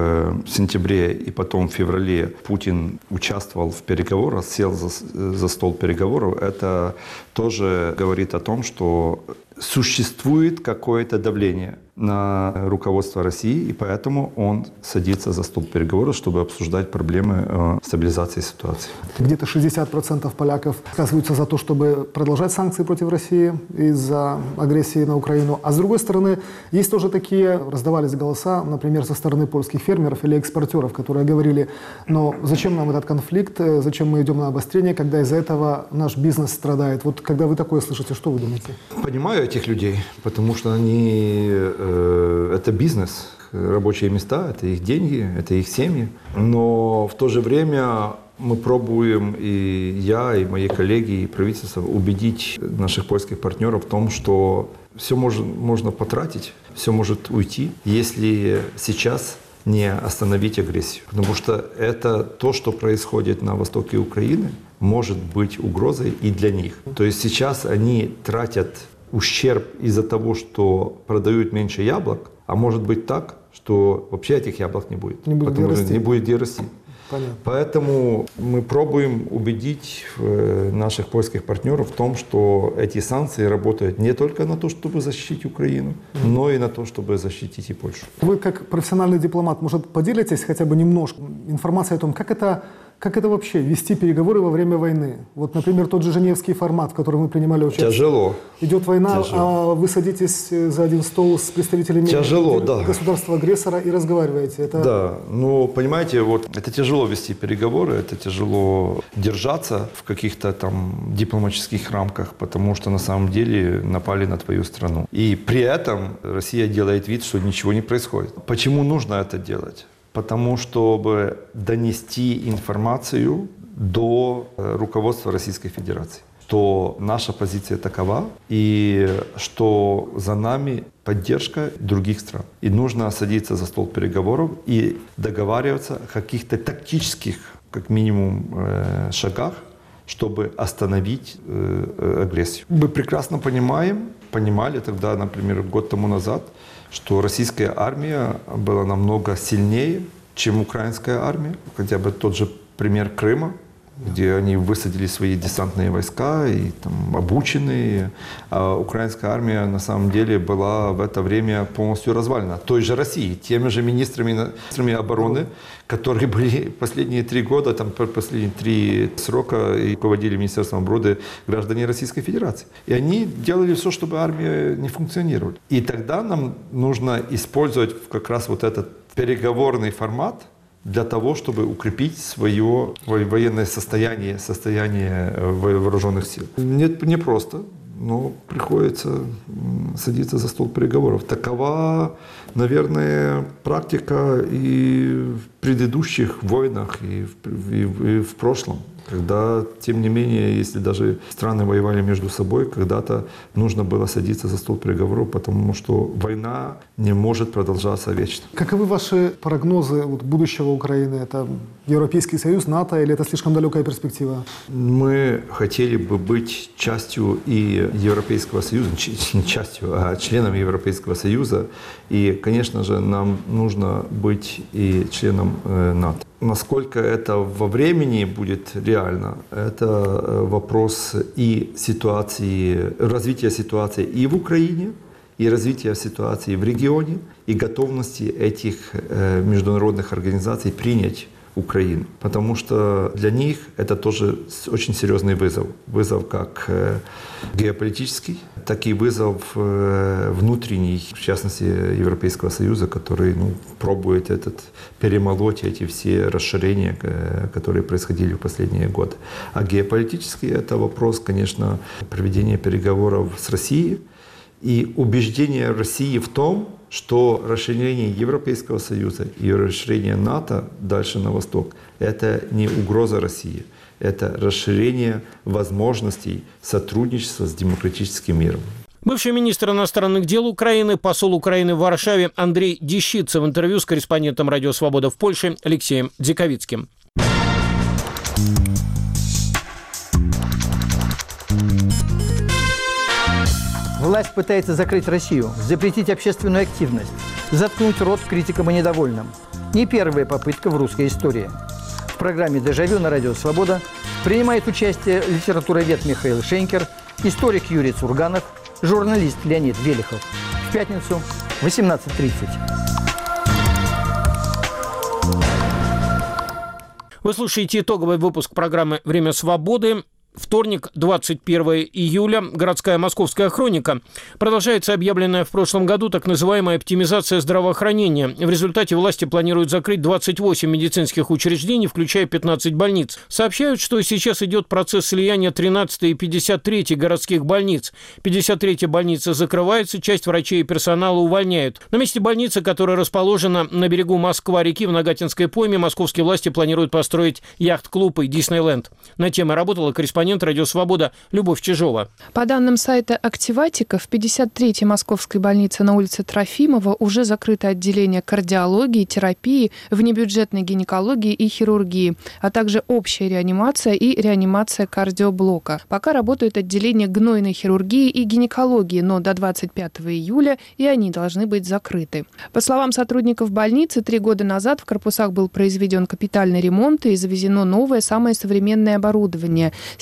в сентябре, и потом в феврале Путин участвовал в переговорах, сел за, за стол переговоров, это тоже говорит о том, что существует какое-то давление на руководство России, и поэтому он садится за стол переговоров, чтобы обсуждать проблемы стабилизации ситуации. Где-то шестьдесят процентов поляков высказываются за то, чтобы продолжать санкции против России из-за агрессии на Украину. А с другой стороны, есть тоже такие, раздавались голоса, например, со стороны польских фермеров или экспортеров, которые говорили, но зачем нам этот конфликт, зачем мы идем на обострение, когда из-за этого наш бизнес страдает. Вот когда вы такое слышите, что вы думаете? Понимаю этих людей, потому что они... Это бизнес, рабочие места, это их деньги, это их семьи. Но в то же время мы пробуем, и я, и мои коллеги, и правительство, убедить наших польских партнеров в том, что все можно, можно потратить, все может уйти, если сейчас не остановить агрессию. Потому что это то, что происходит на востоке Украины, может быть угрозой и для них. То есть сейчас они тратят ущерб из-за того, что продают меньше яблок, а может быть так, что вообще этих яблок не будет. Не будет потому где что расти. не будет где расти. Понятно. Поэтому мы пробуем убедить наших польских партнеров в том, что эти санкции работают не только на то, чтобы защитить Украину, mm-hmm. но и на то, чтобы защитить и Польшу. Вы как профессиональный дипломат, может, поделитесь хотя бы немножко информацией о том, как это Как это вообще, вести переговоры во время войны? Вот, например, тот же Женевский формат, в котором мы принимали участие. Тяжело. Идет война, Тяжело. а вы садитесь за один стол с представителями Тяжело, да. государства-агрессора и разговариваете. Это... Да, ну, понимаете, вот это тяжело вести переговоры, это тяжело держаться в каких-то там дипломатических рамках, потому что на самом деле напали на твою страну. И при этом Россия делает вид, что ничего не происходит. Почему нужно это делать? Потому чтобы донести информацию до руководства Российской Федерации, что наша позиция такова и что за нами поддержка других стран. И нужно садиться за стол переговоров и договариваться о каких-то тактических, как минимум, шагах, чтобы остановить агрессию. Мы прекрасно понимаем, понимали тогда, например, год тому назад, что российская армия была намного сильнее, чем украинская армия. Хотя бы тот же пример Крыма, где они высадили свои десантные войска и там обученные. А украинская армия на самом деле была в это время полностью развалена. Той же России, теми же министрами, министрами обороны, которые были последние три года, там последние три срока и руководили Министерством обороны граждане Российской Федерации. И они делали все, чтобы армия не функционировала. И тогда нам нужно использовать как раз вот этот переговорный формат для того, чтобы укрепить свое военное состояние, состояние вооруженных сил. Нет, не просто, но приходится садиться за стол переговоров. Такова, наверное, практика и в предыдущих войнах, и в, и в, и в прошлом. Когда, тем не менее, если даже страны воевали между собой, когда-то нужно было садиться за стол переговоров, потому что война не может продолжаться вечно. Каковы ваши прогнозы вот, будущего Украины? Это Европейский Союз, НАТО или это слишком далекая перспектива? Мы хотели бы быть частью и Европейского Союза, не частью, а членом Европейского Союза. И, конечно же, нам нужно быть и членом НАТО. Насколько это во времени будет реально, это вопрос и ситуации, развития ситуации и в Украине, и развития ситуации в регионе, и готовности этих международных организаций принять Украину. Потому что для них это тоже очень серьезный вызов. Вызов как геополитический, так и вызов внутренний, в частности, Европейского Союза, который ну, пробует этот, перемолоть эти все расширения, которые происходили в последние годы. А геополитический это вопрос, конечно, проведения переговоров с Россией и убеждение России в том, что расширение Европейского Союза и расширение НАТО дальше на восток – это не угроза России, это расширение возможностей сотрудничества с демократическим миром. Бывший министр иностранных дел Украины, посол Украины в Варшаве Андрей Дещица в интервью с корреспондентом «Радио Свобода» в Польше Алексеем Дзиковицким. Власть пытается закрыть Россию, запретить общественную активность, заткнуть рот критикам и недовольным. Не первая попытка в русской истории. В программе «Дежавю» на Радио Свобода принимает участие литературовед Михаил Шенкер, историк Юрий Цурганов, журналист Леонид Велихов. В пятницу в восемнадцать тридцать. Вы слушаете итоговый выпуск программы «Время свободы». Вторник, двадцать первое июля. Городская московская хроника. Продолжается объявленная в прошлом году так называемая оптимизация здравоохранения. В результате власти планируют закрыть двадцать восемь медицинских учреждений, включая пятнадцать больниц. Сообщают, что сейчас идет процесс слияния тринадцатой и пятьдесят третьей городских больниц. пятьдесят третья больница закрывается, часть врачей и персонала увольняют. На месте больницы, которая расположена на берегу Москва-реки в Нагатинской пойме, московские власти планируют построить яхт-клуб и Диснейленд. На темой работала корреспондент «Радио Свобода» Любовь Чижова. По данным сайта «Активатика», в пятьдесят третьей московской больнице на улице Трофимова уже закрыто отделение кардиологии, терапии, внебюджетной гинекологии и хирургии, а также общая реанимация и реанимация кардиоблока. Пока работают отделения гнойной хирургии и гинекологии, но до двадцать пятого июля и они должны быть закрыты. По словам сотрудников больницы, три года назад в корпусах был произведен капитальный ремонт и завезено новое, самое современное оборудование.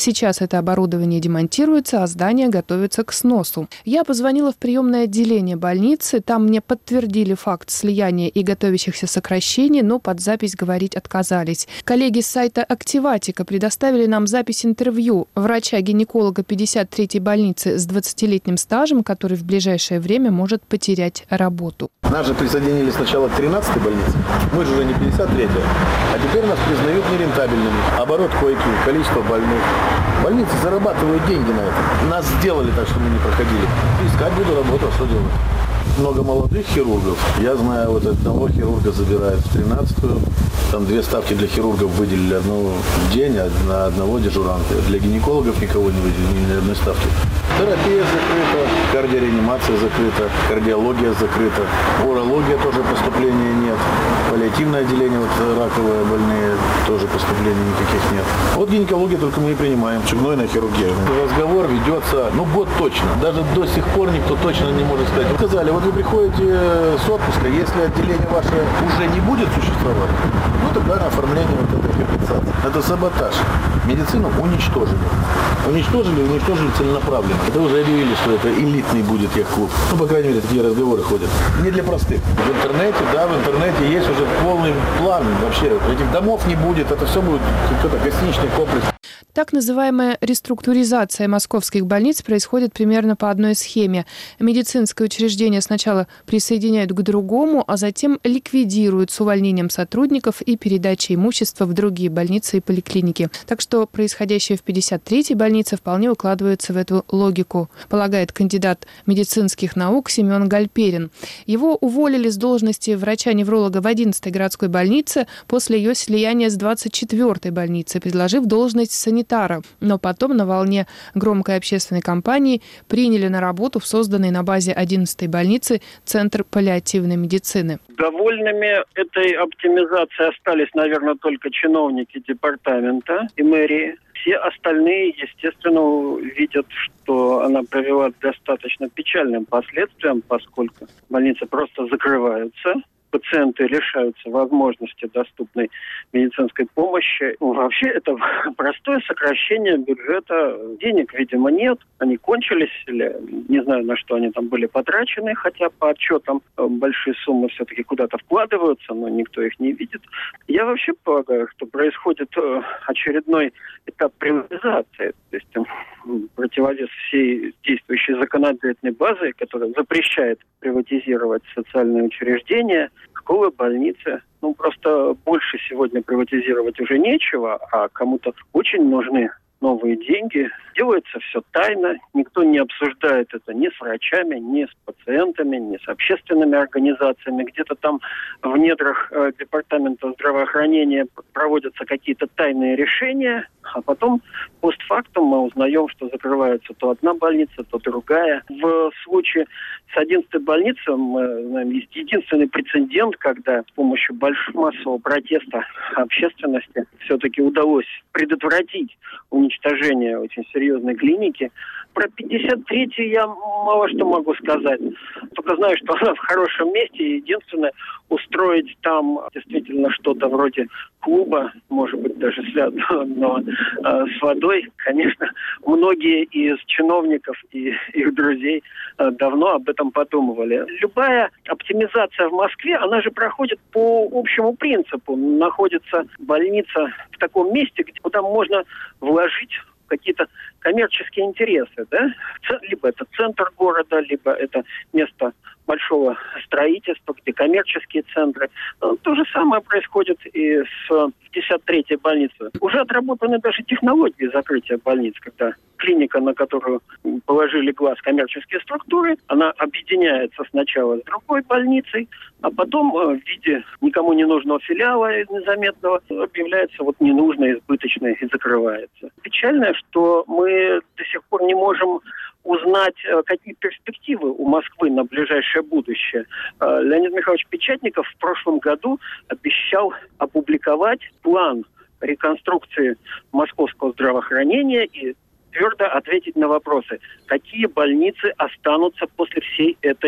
Сейчас это оборудование демонтируется, а здание готовится к сносу. Я позвонила в приемное отделение больницы. Там мне подтвердили факт слияния и готовящихся сокращений, но под запись говорить отказались. Коллеги с сайта «Активатика» предоставили нам запись интервью врача-гинеколога пятьдесят третьей больницы с двадцатилетним стажем, который в ближайшее время может потерять работу. Нас же присоединили сначала к тринадцатой больнице. Мы же уже не пятьдесят третья. А теперь нас признают нерентабельными. Оборот койки, количество больных. Больницы зарабатывают деньги на это. Нас сделали так, что мы не проходили. Искать буду работу, что делать? Много молодых хирургов. Я знаю, вот одного хирурга забирают в тринадцатую. Там две ставки для хирургов выделили одного в день, а на одного дежуранта. Для гинекологов никого не выделили, ни одной ставки. Терапия закрыта, кардиореанимация закрыта, кардиология закрыта, урология тоже поступления нет. Паллиативное отделение, вот раковые больные, тоже поступлений никаких нет. Вот гинекология только мы и принимаем, чугунная хирургия. Разговор ведется, ну год точно. Даже до сих пор никто точно не может сказать. Вы сказали, вот вы приходите с отпуска, если отделение ваше уже не будет существовать, ну тогда на оформление вот этой компенсации. Это саботаж. Медицину уничтожили. Уничтожили, уничтожили целенаправленно. Это уже объявили, что это элитный будет техклуб. Ну, по крайней мере, такие разговоры ходят. Не для простых. В интернете, да, в интернете есть уже полный план вообще. Этих домов не будет, это все будет какой-то гостиничный комплекс. Так называемая реструктуризация московских больниц происходит примерно по одной схеме. Медицинское учреждение сначала присоединяют к другому, а затем ликвидируют с увольнением сотрудников и передачей имущества в другие больницы и поликлиники. Так что происходящее в пятьдесят третьей больнице вполне укладывается в эту логику, полагает кандидат медицинских наук Семен Гальперин. Его уволили с должности врача-невролога в одиннадцатой городской больнице после ее слияния с двадцать четвёртой больницей, предложив должность санитара. Но потом на волне громкой общественной кампании приняли на работу в созданный на базе одиннадцатой больницы Центр паллиативной медицины. Довольными этой оптимизацией остались, наверное, только чиновники департамента и мэрии. Все остальные, естественно, видят, что она привела к достаточно печальным последствиям, поскольку больницы просто закрываются. Пациенты лишаются возможности доступной медицинской помощи. Ну, вообще, это простое сокращение бюджета. Денег, видимо, нет. Они кончились, или не знаю, на что они там были потрачены, хотя по отчетам большие суммы все-таки куда-то вкладываются, но никто их не видит. Я вообще полагаю, что происходит очередной этап приватизации, то есть противовес всей действующей законодательной базы, которая запрещает приватизировать социальные учреждения, школы, больницы. Ну, просто больше сегодня приватизировать уже нечего, а кому-то очень нужны новые деньги. Делается все тайно, никто не обсуждает это ни с врачами, ни с пациентами, ни с общественными организациями. Где-то там в недрах э, департамента здравоохранения проводятся какие-то тайные решения, а потом постфактум мы узнаем, что закрывается то одна больница, то другая. В случае с одиннадцатой больницей мы знаем, есть единственный прецедент, когда с помощью большого массового протеста общественности все-таки удалось предотвратить уничтожение очень серьезной клиники. Про пятьдесят третью я мало что могу сказать. Только знаю, что она в хорошем месте. Единственное, устроить там действительно что-то вроде клуба, может быть, даже связанного э, с водой. Конечно, многие из чиновников и их друзей э, давно об этом подумывали. Любая оптимизация в Москве, она же проходит по общему принципу. Находится больница в таком месте, где, куда можно вложить какие-то коммерческие интересы, да? Либо это центр города, либо это место большого строительства, где коммерческие центры. То же самое происходит и с пятьдесят третьей больницей. Уже отработаны даже технологии закрытия больниц, когда клиника, на которую положили глаз коммерческие структуры, она объединяется сначала с другой больницей, а потом в виде никому не нужного филиала незаметного объявляется вот ненужное, избыточное и закрывается. Печально, что мы до сих пор не можем узнать, какие перспективы у Москвы на ближайшее будущее. Леонид Михайлович Печатников в прошлом году обещал опубликовать план реконструкции московского здравоохранения и твердо ответить на вопросы, какие больницы останутся после всей этой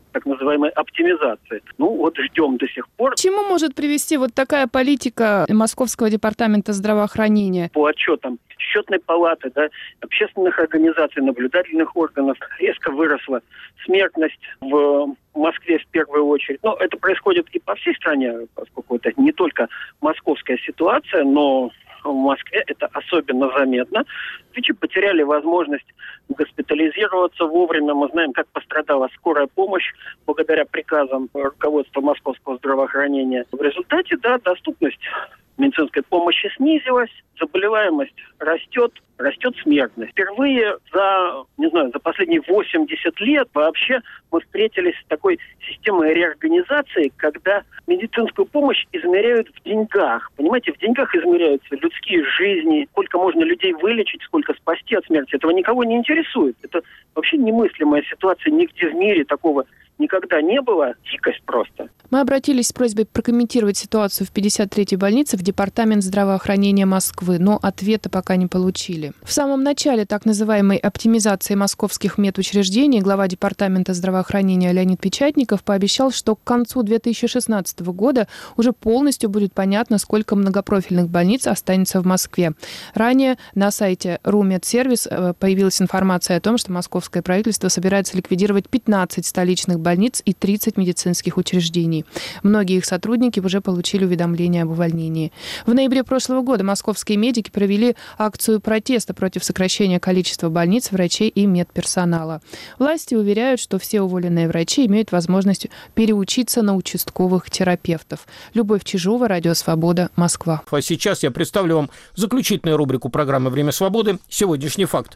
так называемой оптимизации. Ну вот ждем до сих пор. К чему может привести вот такая политика Московского департамента здравоохранения? По отчетам Счетной палаты, да, общественных организаций, наблюдательных органов резко выросла смертность в Москве в первую очередь. Но это происходит и по всей стране, поскольку это не только московская ситуация, но в Москве это особенно заметно. Люди потеряли возможность госпитализироваться вовремя. Мы знаем, как пострадала скорая помощь благодаря приказам руководства московского здравоохранения. В результате, да, доступность медицинской помощи снизилась, заболеваемость растет, растет смертность. Впервые за, не знаю, за последние восемьдесят лет вообще мы встретились с такой системой реорганизации, когда медицинскую помощь измеряют в деньгах. Понимаете, в деньгах измеряются людские жизни, сколько можно людей вылечить, сколько спасти от смерти. Этого никого не интересует. Это вообще немыслимая ситуация, нигде в мире такого никогда не было. Дикость просто. Мы обратились с просьбой прокомментировать ситуацию в пятьдесят третьей больнице в Департамент здравоохранения Москвы, но ответа пока не получили. В самом начале так называемой оптимизации московских медучреждений глава Департамента здравоохранения Леонид Печатников пообещал, что к концу две тысячи шестнадцатого года уже полностью будет понятно, сколько многопрофильных больниц останется в Москве. Ранее на сайте РУ-Медсервис появилась информация о том, что московское правительство собирается ликвидировать пятнадцать столичных больниц и тридцать медицинских учреждений. Многие их сотрудники уже получили уведомление об увольнении. В ноябре прошлого года московские медики провели акцию протеста против сокращения количества больниц, врачей и медперсонала. Власти уверяют, что все уволенные врачи имеют возможность переучиться на участковых терапевтов. Любовь Чижова, Радио Свобода, Москва. А сейчас я представлю вам заключительную рубрику программы «Время свободы». Сегодняшний факт.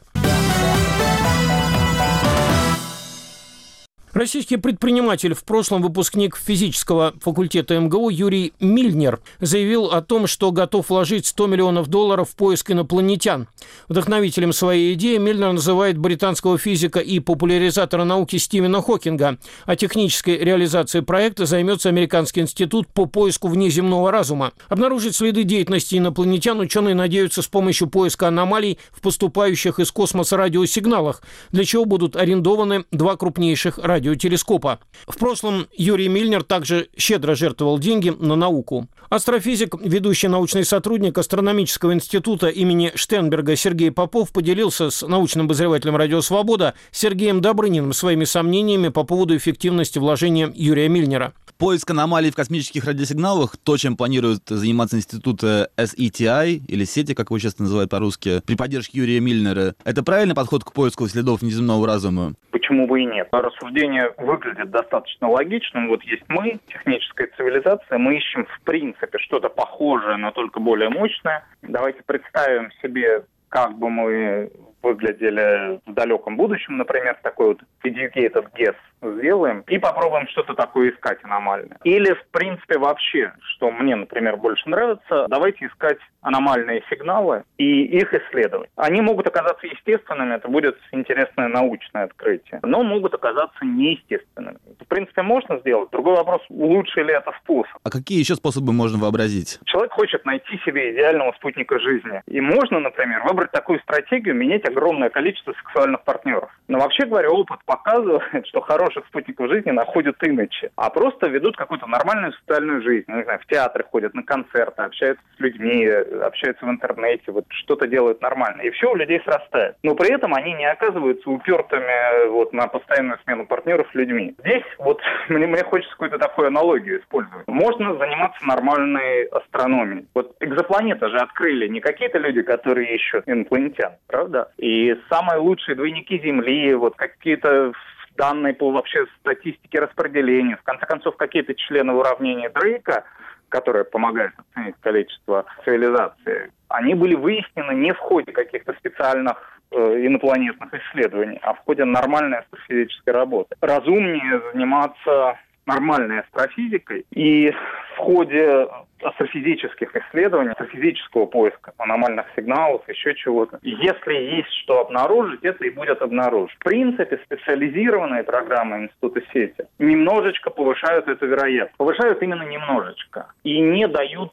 Российский предприниматель, в прошлом выпускник физического факультета эм гэ у Юрий Мильнер заявил о том, что готов вложить сто миллионов долларов в поиск инопланетян. Вдохновителем своей идеи Мильнер называет британского физика и популяризатора науки Стивена Хокинга. А технической реализацией проекта займется Американский институт по поиску внеземного разума. Обнаружить следы деятельности инопланетян ученые надеются с помощью поиска аномалий в поступающих из космоса радиосигналах, для чего будут арендованы два крупнейших радиотелескопа. телескопа. В прошлом Юрий Мильнер также щедро жертвовал деньги на науку. Астрофизик, ведущий научный сотрудник Астрономического института имени Штернберга Сергей Попов поделился с научным обозревателем «Радио Свобода» Сергеем Добрыниным своими сомнениями по поводу эффективности вложения Юрия Мильнера. Поиск аномалий в космических радиосигналах, то, чем планирует заниматься институт эс и ти ай, или сети, как его часто называют по-русски, при поддержке Юрия Мильнера, это правильный подход к поиску следов внеземного разума? Почему бы и нет? Рассуждение выглядит достаточно логичным. Вот есть мы, техническая цивилизация, мы ищем в принципе что-то похожее, но только более мощное. Давайте представим себе, как бы мы выглядели в далеком будущем, например, такой вот educated guess сделаем и попробуем что-то такое искать аномальное. Или, в принципе, вообще, что мне, например, больше нравится, давайте искать аномальные сигналы и их исследовать. Они могут оказаться естественными, это будет интересное научное открытие, но могут оказаться неестественными. В принципе, можно сделать. Другой вопрос, лучше ли это способ. А какие еще способы можно вообразить? Человек хочет найти себе идеального спутника жизни. И можно, например, выбрать такую стратегию, менять огромное количество сексуальных партнеров. Но вообще говоря, опыт показывает, что хороших спутников жизни находят иначе, а просто ведут какую-то нормальную социальную жизнь. Ну, не знаю, в театры ходят, на концерты, общаются с людьми, общаются в интернете, вот что-то делают нормально. И все у людей срастает. Но при этом они не оказываются упертыми вот, на постоянную смену партнеров людьми. Здесь вот мне, мне хочется какую-то такую аналогию использовать. Можно заниматься нормальной астрономией. Вот экзопланеты же открыли не какие-то люди, которые ищут инопланетян, правда? И самые лучшие двойники Земли, вот какие-то данные по вообще статистике распределения, в конце концов, какие-то члены уравнения Дрейка, которые помогают оценить количество цивилизаций, они были выяснены не в ходе каких-то специальных э, инопланетных исследований, а в ходе нормальной астрофизической работы. Разумнее заниматься нормальной астрофизикой и в ходе астрофизических исследований, астрофизического поиска аномальных сигналов, еще чего-то. Если есть что обнаружить, это и будет обнаружено. В принципе, специализированные программы Института сети немножечко повышают эту вероятность. Повышают именно немножечко. И не дают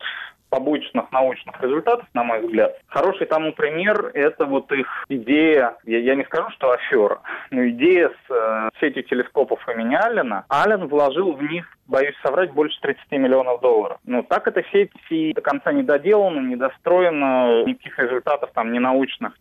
побочных научных результатов, на мой взгляд. Хороший тому пример – это вот их идея, я, я не скажу, что афера, но идея с э, сетью телескопов имени Аллена. Аллен вложил в них, боюсь соврать, больше тридцать миллионов долларов. Ну, так эта сеть и до конца не доделана, не достроена, никаких результатов там ни научных,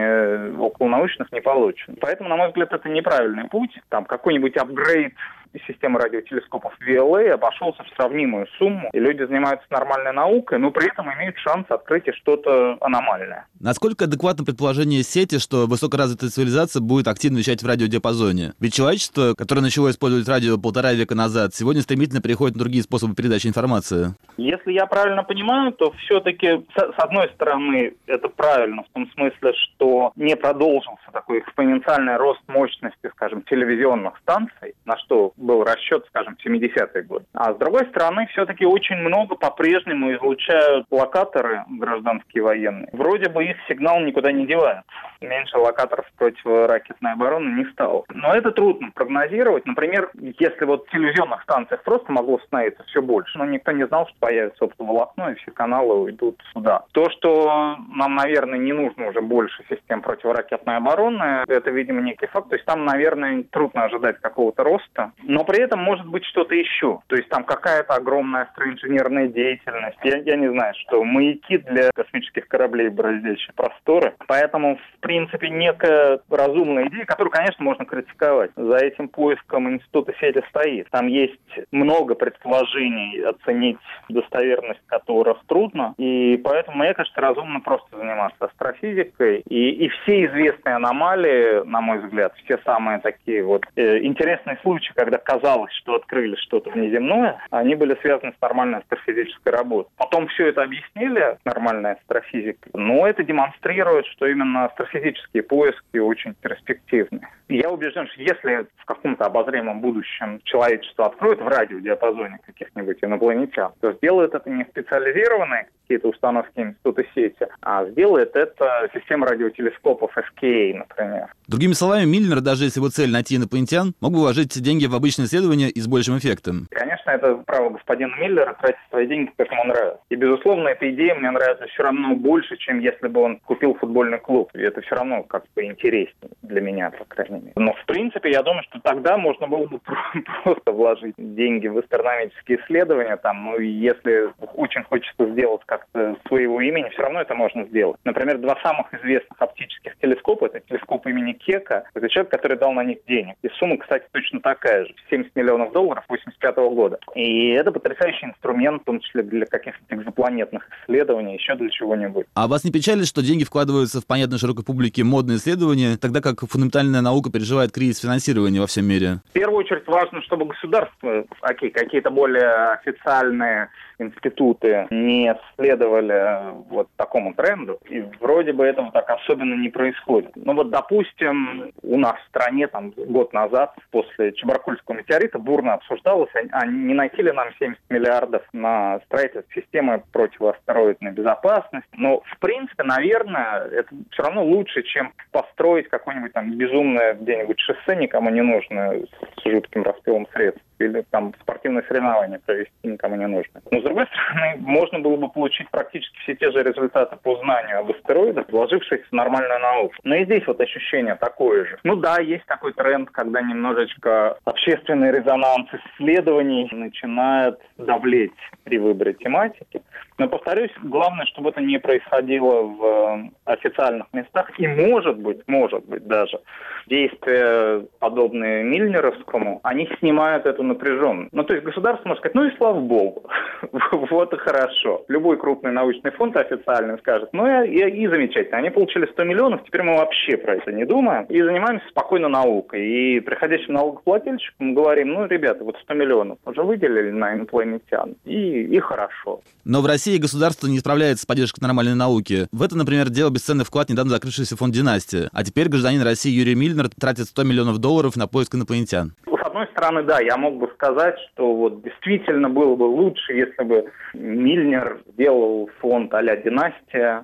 ни околонаучных не получено. Поэтому, на мой взгляд, это неправильный путь. Там какой-нибудь апгрейд системы радиотелескопов ви эл эй обошелся в сравнимую сумму, и люди занимаются нормальной наукой, но при этом имеют шанс открыть и что-то аномальное. Насколько адекватно предположение сети, что высокоразвитая цивилизация будет активно вещать в радиодиапазоне? Ведь человечество, которое начало использовать радио полтора века назад, сегодня стремительно переходит на другие способы передачи информации. Если я правильно понимаю, то все-таки, с одной стороны, это правильно, в том смысле, что не продолжился такой экспоненциальный рост мощности, скажем, телевизионных станций, на что был расчет, скажем, в семидесятые годы. А с другой стороны, все-таки очень много по-прежнему излучают локаторы гражданские военные. Вроде бы их сигнал никуда не девается. Меньше локаторов противоракетной обороны не стало. Но это трудно прогнозировать. Например, если вот в телевизионных станциях просто могло становиться все больше, но никто не знал, что появится оптоволокно, и все каналы уйдут сюда. То, что нам, наверное, не нужно уже больше систем противоракетной обороны, это, видимо, некий факт. То есть там, наверное, трудно ожидать какого-то роста. Но при этом может быть что-то еще. То есть там какая-то огромная астроинженерная деятельность. Я, я не знаю, что маяки для космических кораблей, бороздящие просторы. Поэтому, в принципе, некая разумная идея, которую, конечно, можно критиковать. За этим поиском института сети стоит. Там есть много предположений, оценить достоверность которых трудно. И поэтому, мне кажется, разумно просто заниматься астрофизикой. И, и все известные аномалии, на мой взгляд, все самые такие вот э, интересные случаи, когда казалось, что открыли что-то внеземное, они были связаны с нормальной астрофизической работой. Потом все это объяснили нормальной астрофизикой, но это демонстрирует, что именно астрофизические поиски очень перспективны. Я убежден, что если в каком-то обозримом будущем человечество откроет в радиодиапазоне каких-нибудь инопланетян, то сделает это не специализированные какие-то установки института сети, а сделает это система радиотелескопов эс кей эй, например. Другими словами, Мильнер, даже если его цель найти инопланетян, мог бы вложить деньги в обычные исследования и с большим эффектом. Конечно, это право господина Миллера тратить свои деньги, как ему нравится. И, безусловно, эта идея мне нравится все равно больше, чем если бы он купил футбольный клуб. И это все равно как бы интереснее для меня, по крайней мере. Но, в принципе, я думаю, что тогда можно было бы просто вложить деньги в астрономические исследования. Там, ну, если очень хочется сделать как-то своего имени, все равно это можно сделать. Например, два самых известных оптических телескопа, это телескоп имени Кека, это человек, который дал на них денег. И сумма, кстати, точно такая же, семьдесят миллионов долларов восемьдесят пятого года. И это потрясающий инструмент, в том числе для каких-то экзопланетных исследований, еще для чего-нибудь. А вас не печалит, что деньги вкладываются в понятной широкой публике модные исследования, тогда как фундаментальная наука переживает кризис финансирования во всем мире? В первую очередь важно, чтобы государство, окей, какие-то более официальные институты не следовали вот такому тренду, и вроде бы этого так особенно не происходит. Ну вот, допустим, у нас в стране там год назад, после Чебаркульского метеорита, бурно обсуждалось, а не найти ли нам семьдесят миллиардов на строительство системы противоастероидной безопасности. Но, в принципе, наверное, это все равно лучше, чем построить какое-нибудь там безумное где-нибудь шоссе, никому не нужное, с жутким распилом средств, или там спортивное соревнование провести никому не нужно. Но, с другой стороны, можно было бы получить практически все те же результаты по знанию об астероидах, вложившись в нормальную науку. Но и здесь вот ощущение такое же. Ну да, есть такой тренд, когда немножечко общественный резонанс исследований начинает давлеть при выборе тематики. Но, повторюсь, главное, чтобы это не происходило в официальных местах. И, может быть, может быть даже, действия, подобные Мильнеровскому, они снимают эту напряженность. Ну, то есть государство может сказать, ну и слава богу, вот и хорошо. Любой крупный научный фонд официальный скажет, ну и, и, и замечательно, они получили сто миллионов, теперь мы вообще про это не думаем и занимаемся спокойно наукой. И приходящим налогоплательщикам говорим, ну, ребята, вот сто миллионов уже выделили на инопланетян, и, и хорошо. Но в России государство не справляется с поддержкой нормальной науки. В это, например, делал бесценный вклад недавно закрывшийся фонд «Династия». А теперь гражданин России Юрий Мильнер тратит сто миллионов долларов на поиск инопланетян. С одной стороны, да, я мог бы сказать, что вот действительно было бы лучше, если бы Мильнер сделал фонд а-ля «Династия»,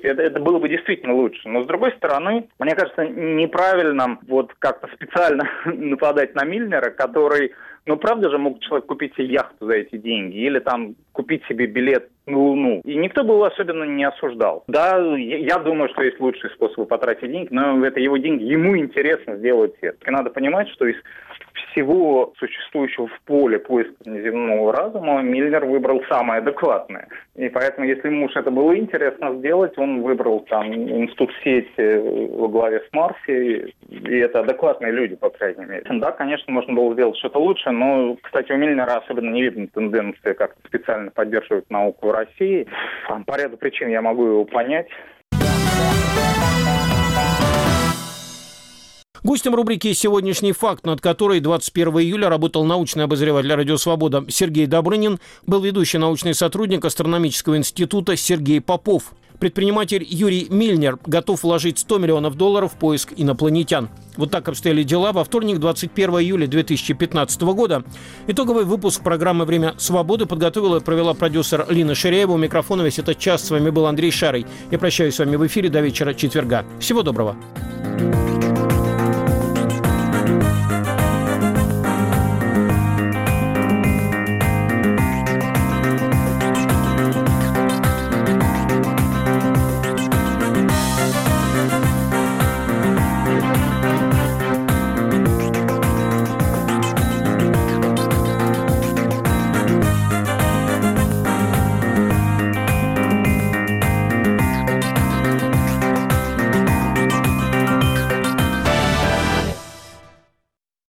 Это, это было бы действительно лучше. Но, с другой стороны, мне кажется, неправильно вот как-то специально нападать на Мильнера, который, ну, правда же, мог человек купить себе яхту за эти деньги или там купить себе билет на Луну. И никто бы его особенно не осуждал. Да, я думаю, что есть лучшие способы потратить деньги, но это его деньги, ему интересно сделать это. И надо понимать, что из всего существующего в поле поиска внеземного разума Мильнер выбрал самое адекватное. И поэтому, если ему уж это было интересно сделать, он выбрал там институт сети во главе с Марси, и это адекватные люди, по крайней мере. Да, конечно, можно было сделать что-то лучше, но, кстати, у Мильнера особенно не видно тенденции как-то специально поддерживать науку в России. По ряду причин я могу его понять. Гостем рубрики «Сегодняшний факт», над которой двадцать первого июля работал научный обозреватель «Радио Свобода» Сергей Добрынин, был ведущий научный сотрудник Астрономического института Сергей Попов. Предприниматель Юрий Мильнер готов вложить сто миллионов долларов в поиск инопланетян. Вот так обстояли дела во вторник, двадцать первого июля две тысячи пятнадцатого года. Итоговый выпуск программы «Время свободы» подготовила и провела продюсер Лина Ширяева. У микрофона весь этот час с вами был Андрей Шарый. Я прощаюсь с вами в эфире до вечера четверга. Всего доброго.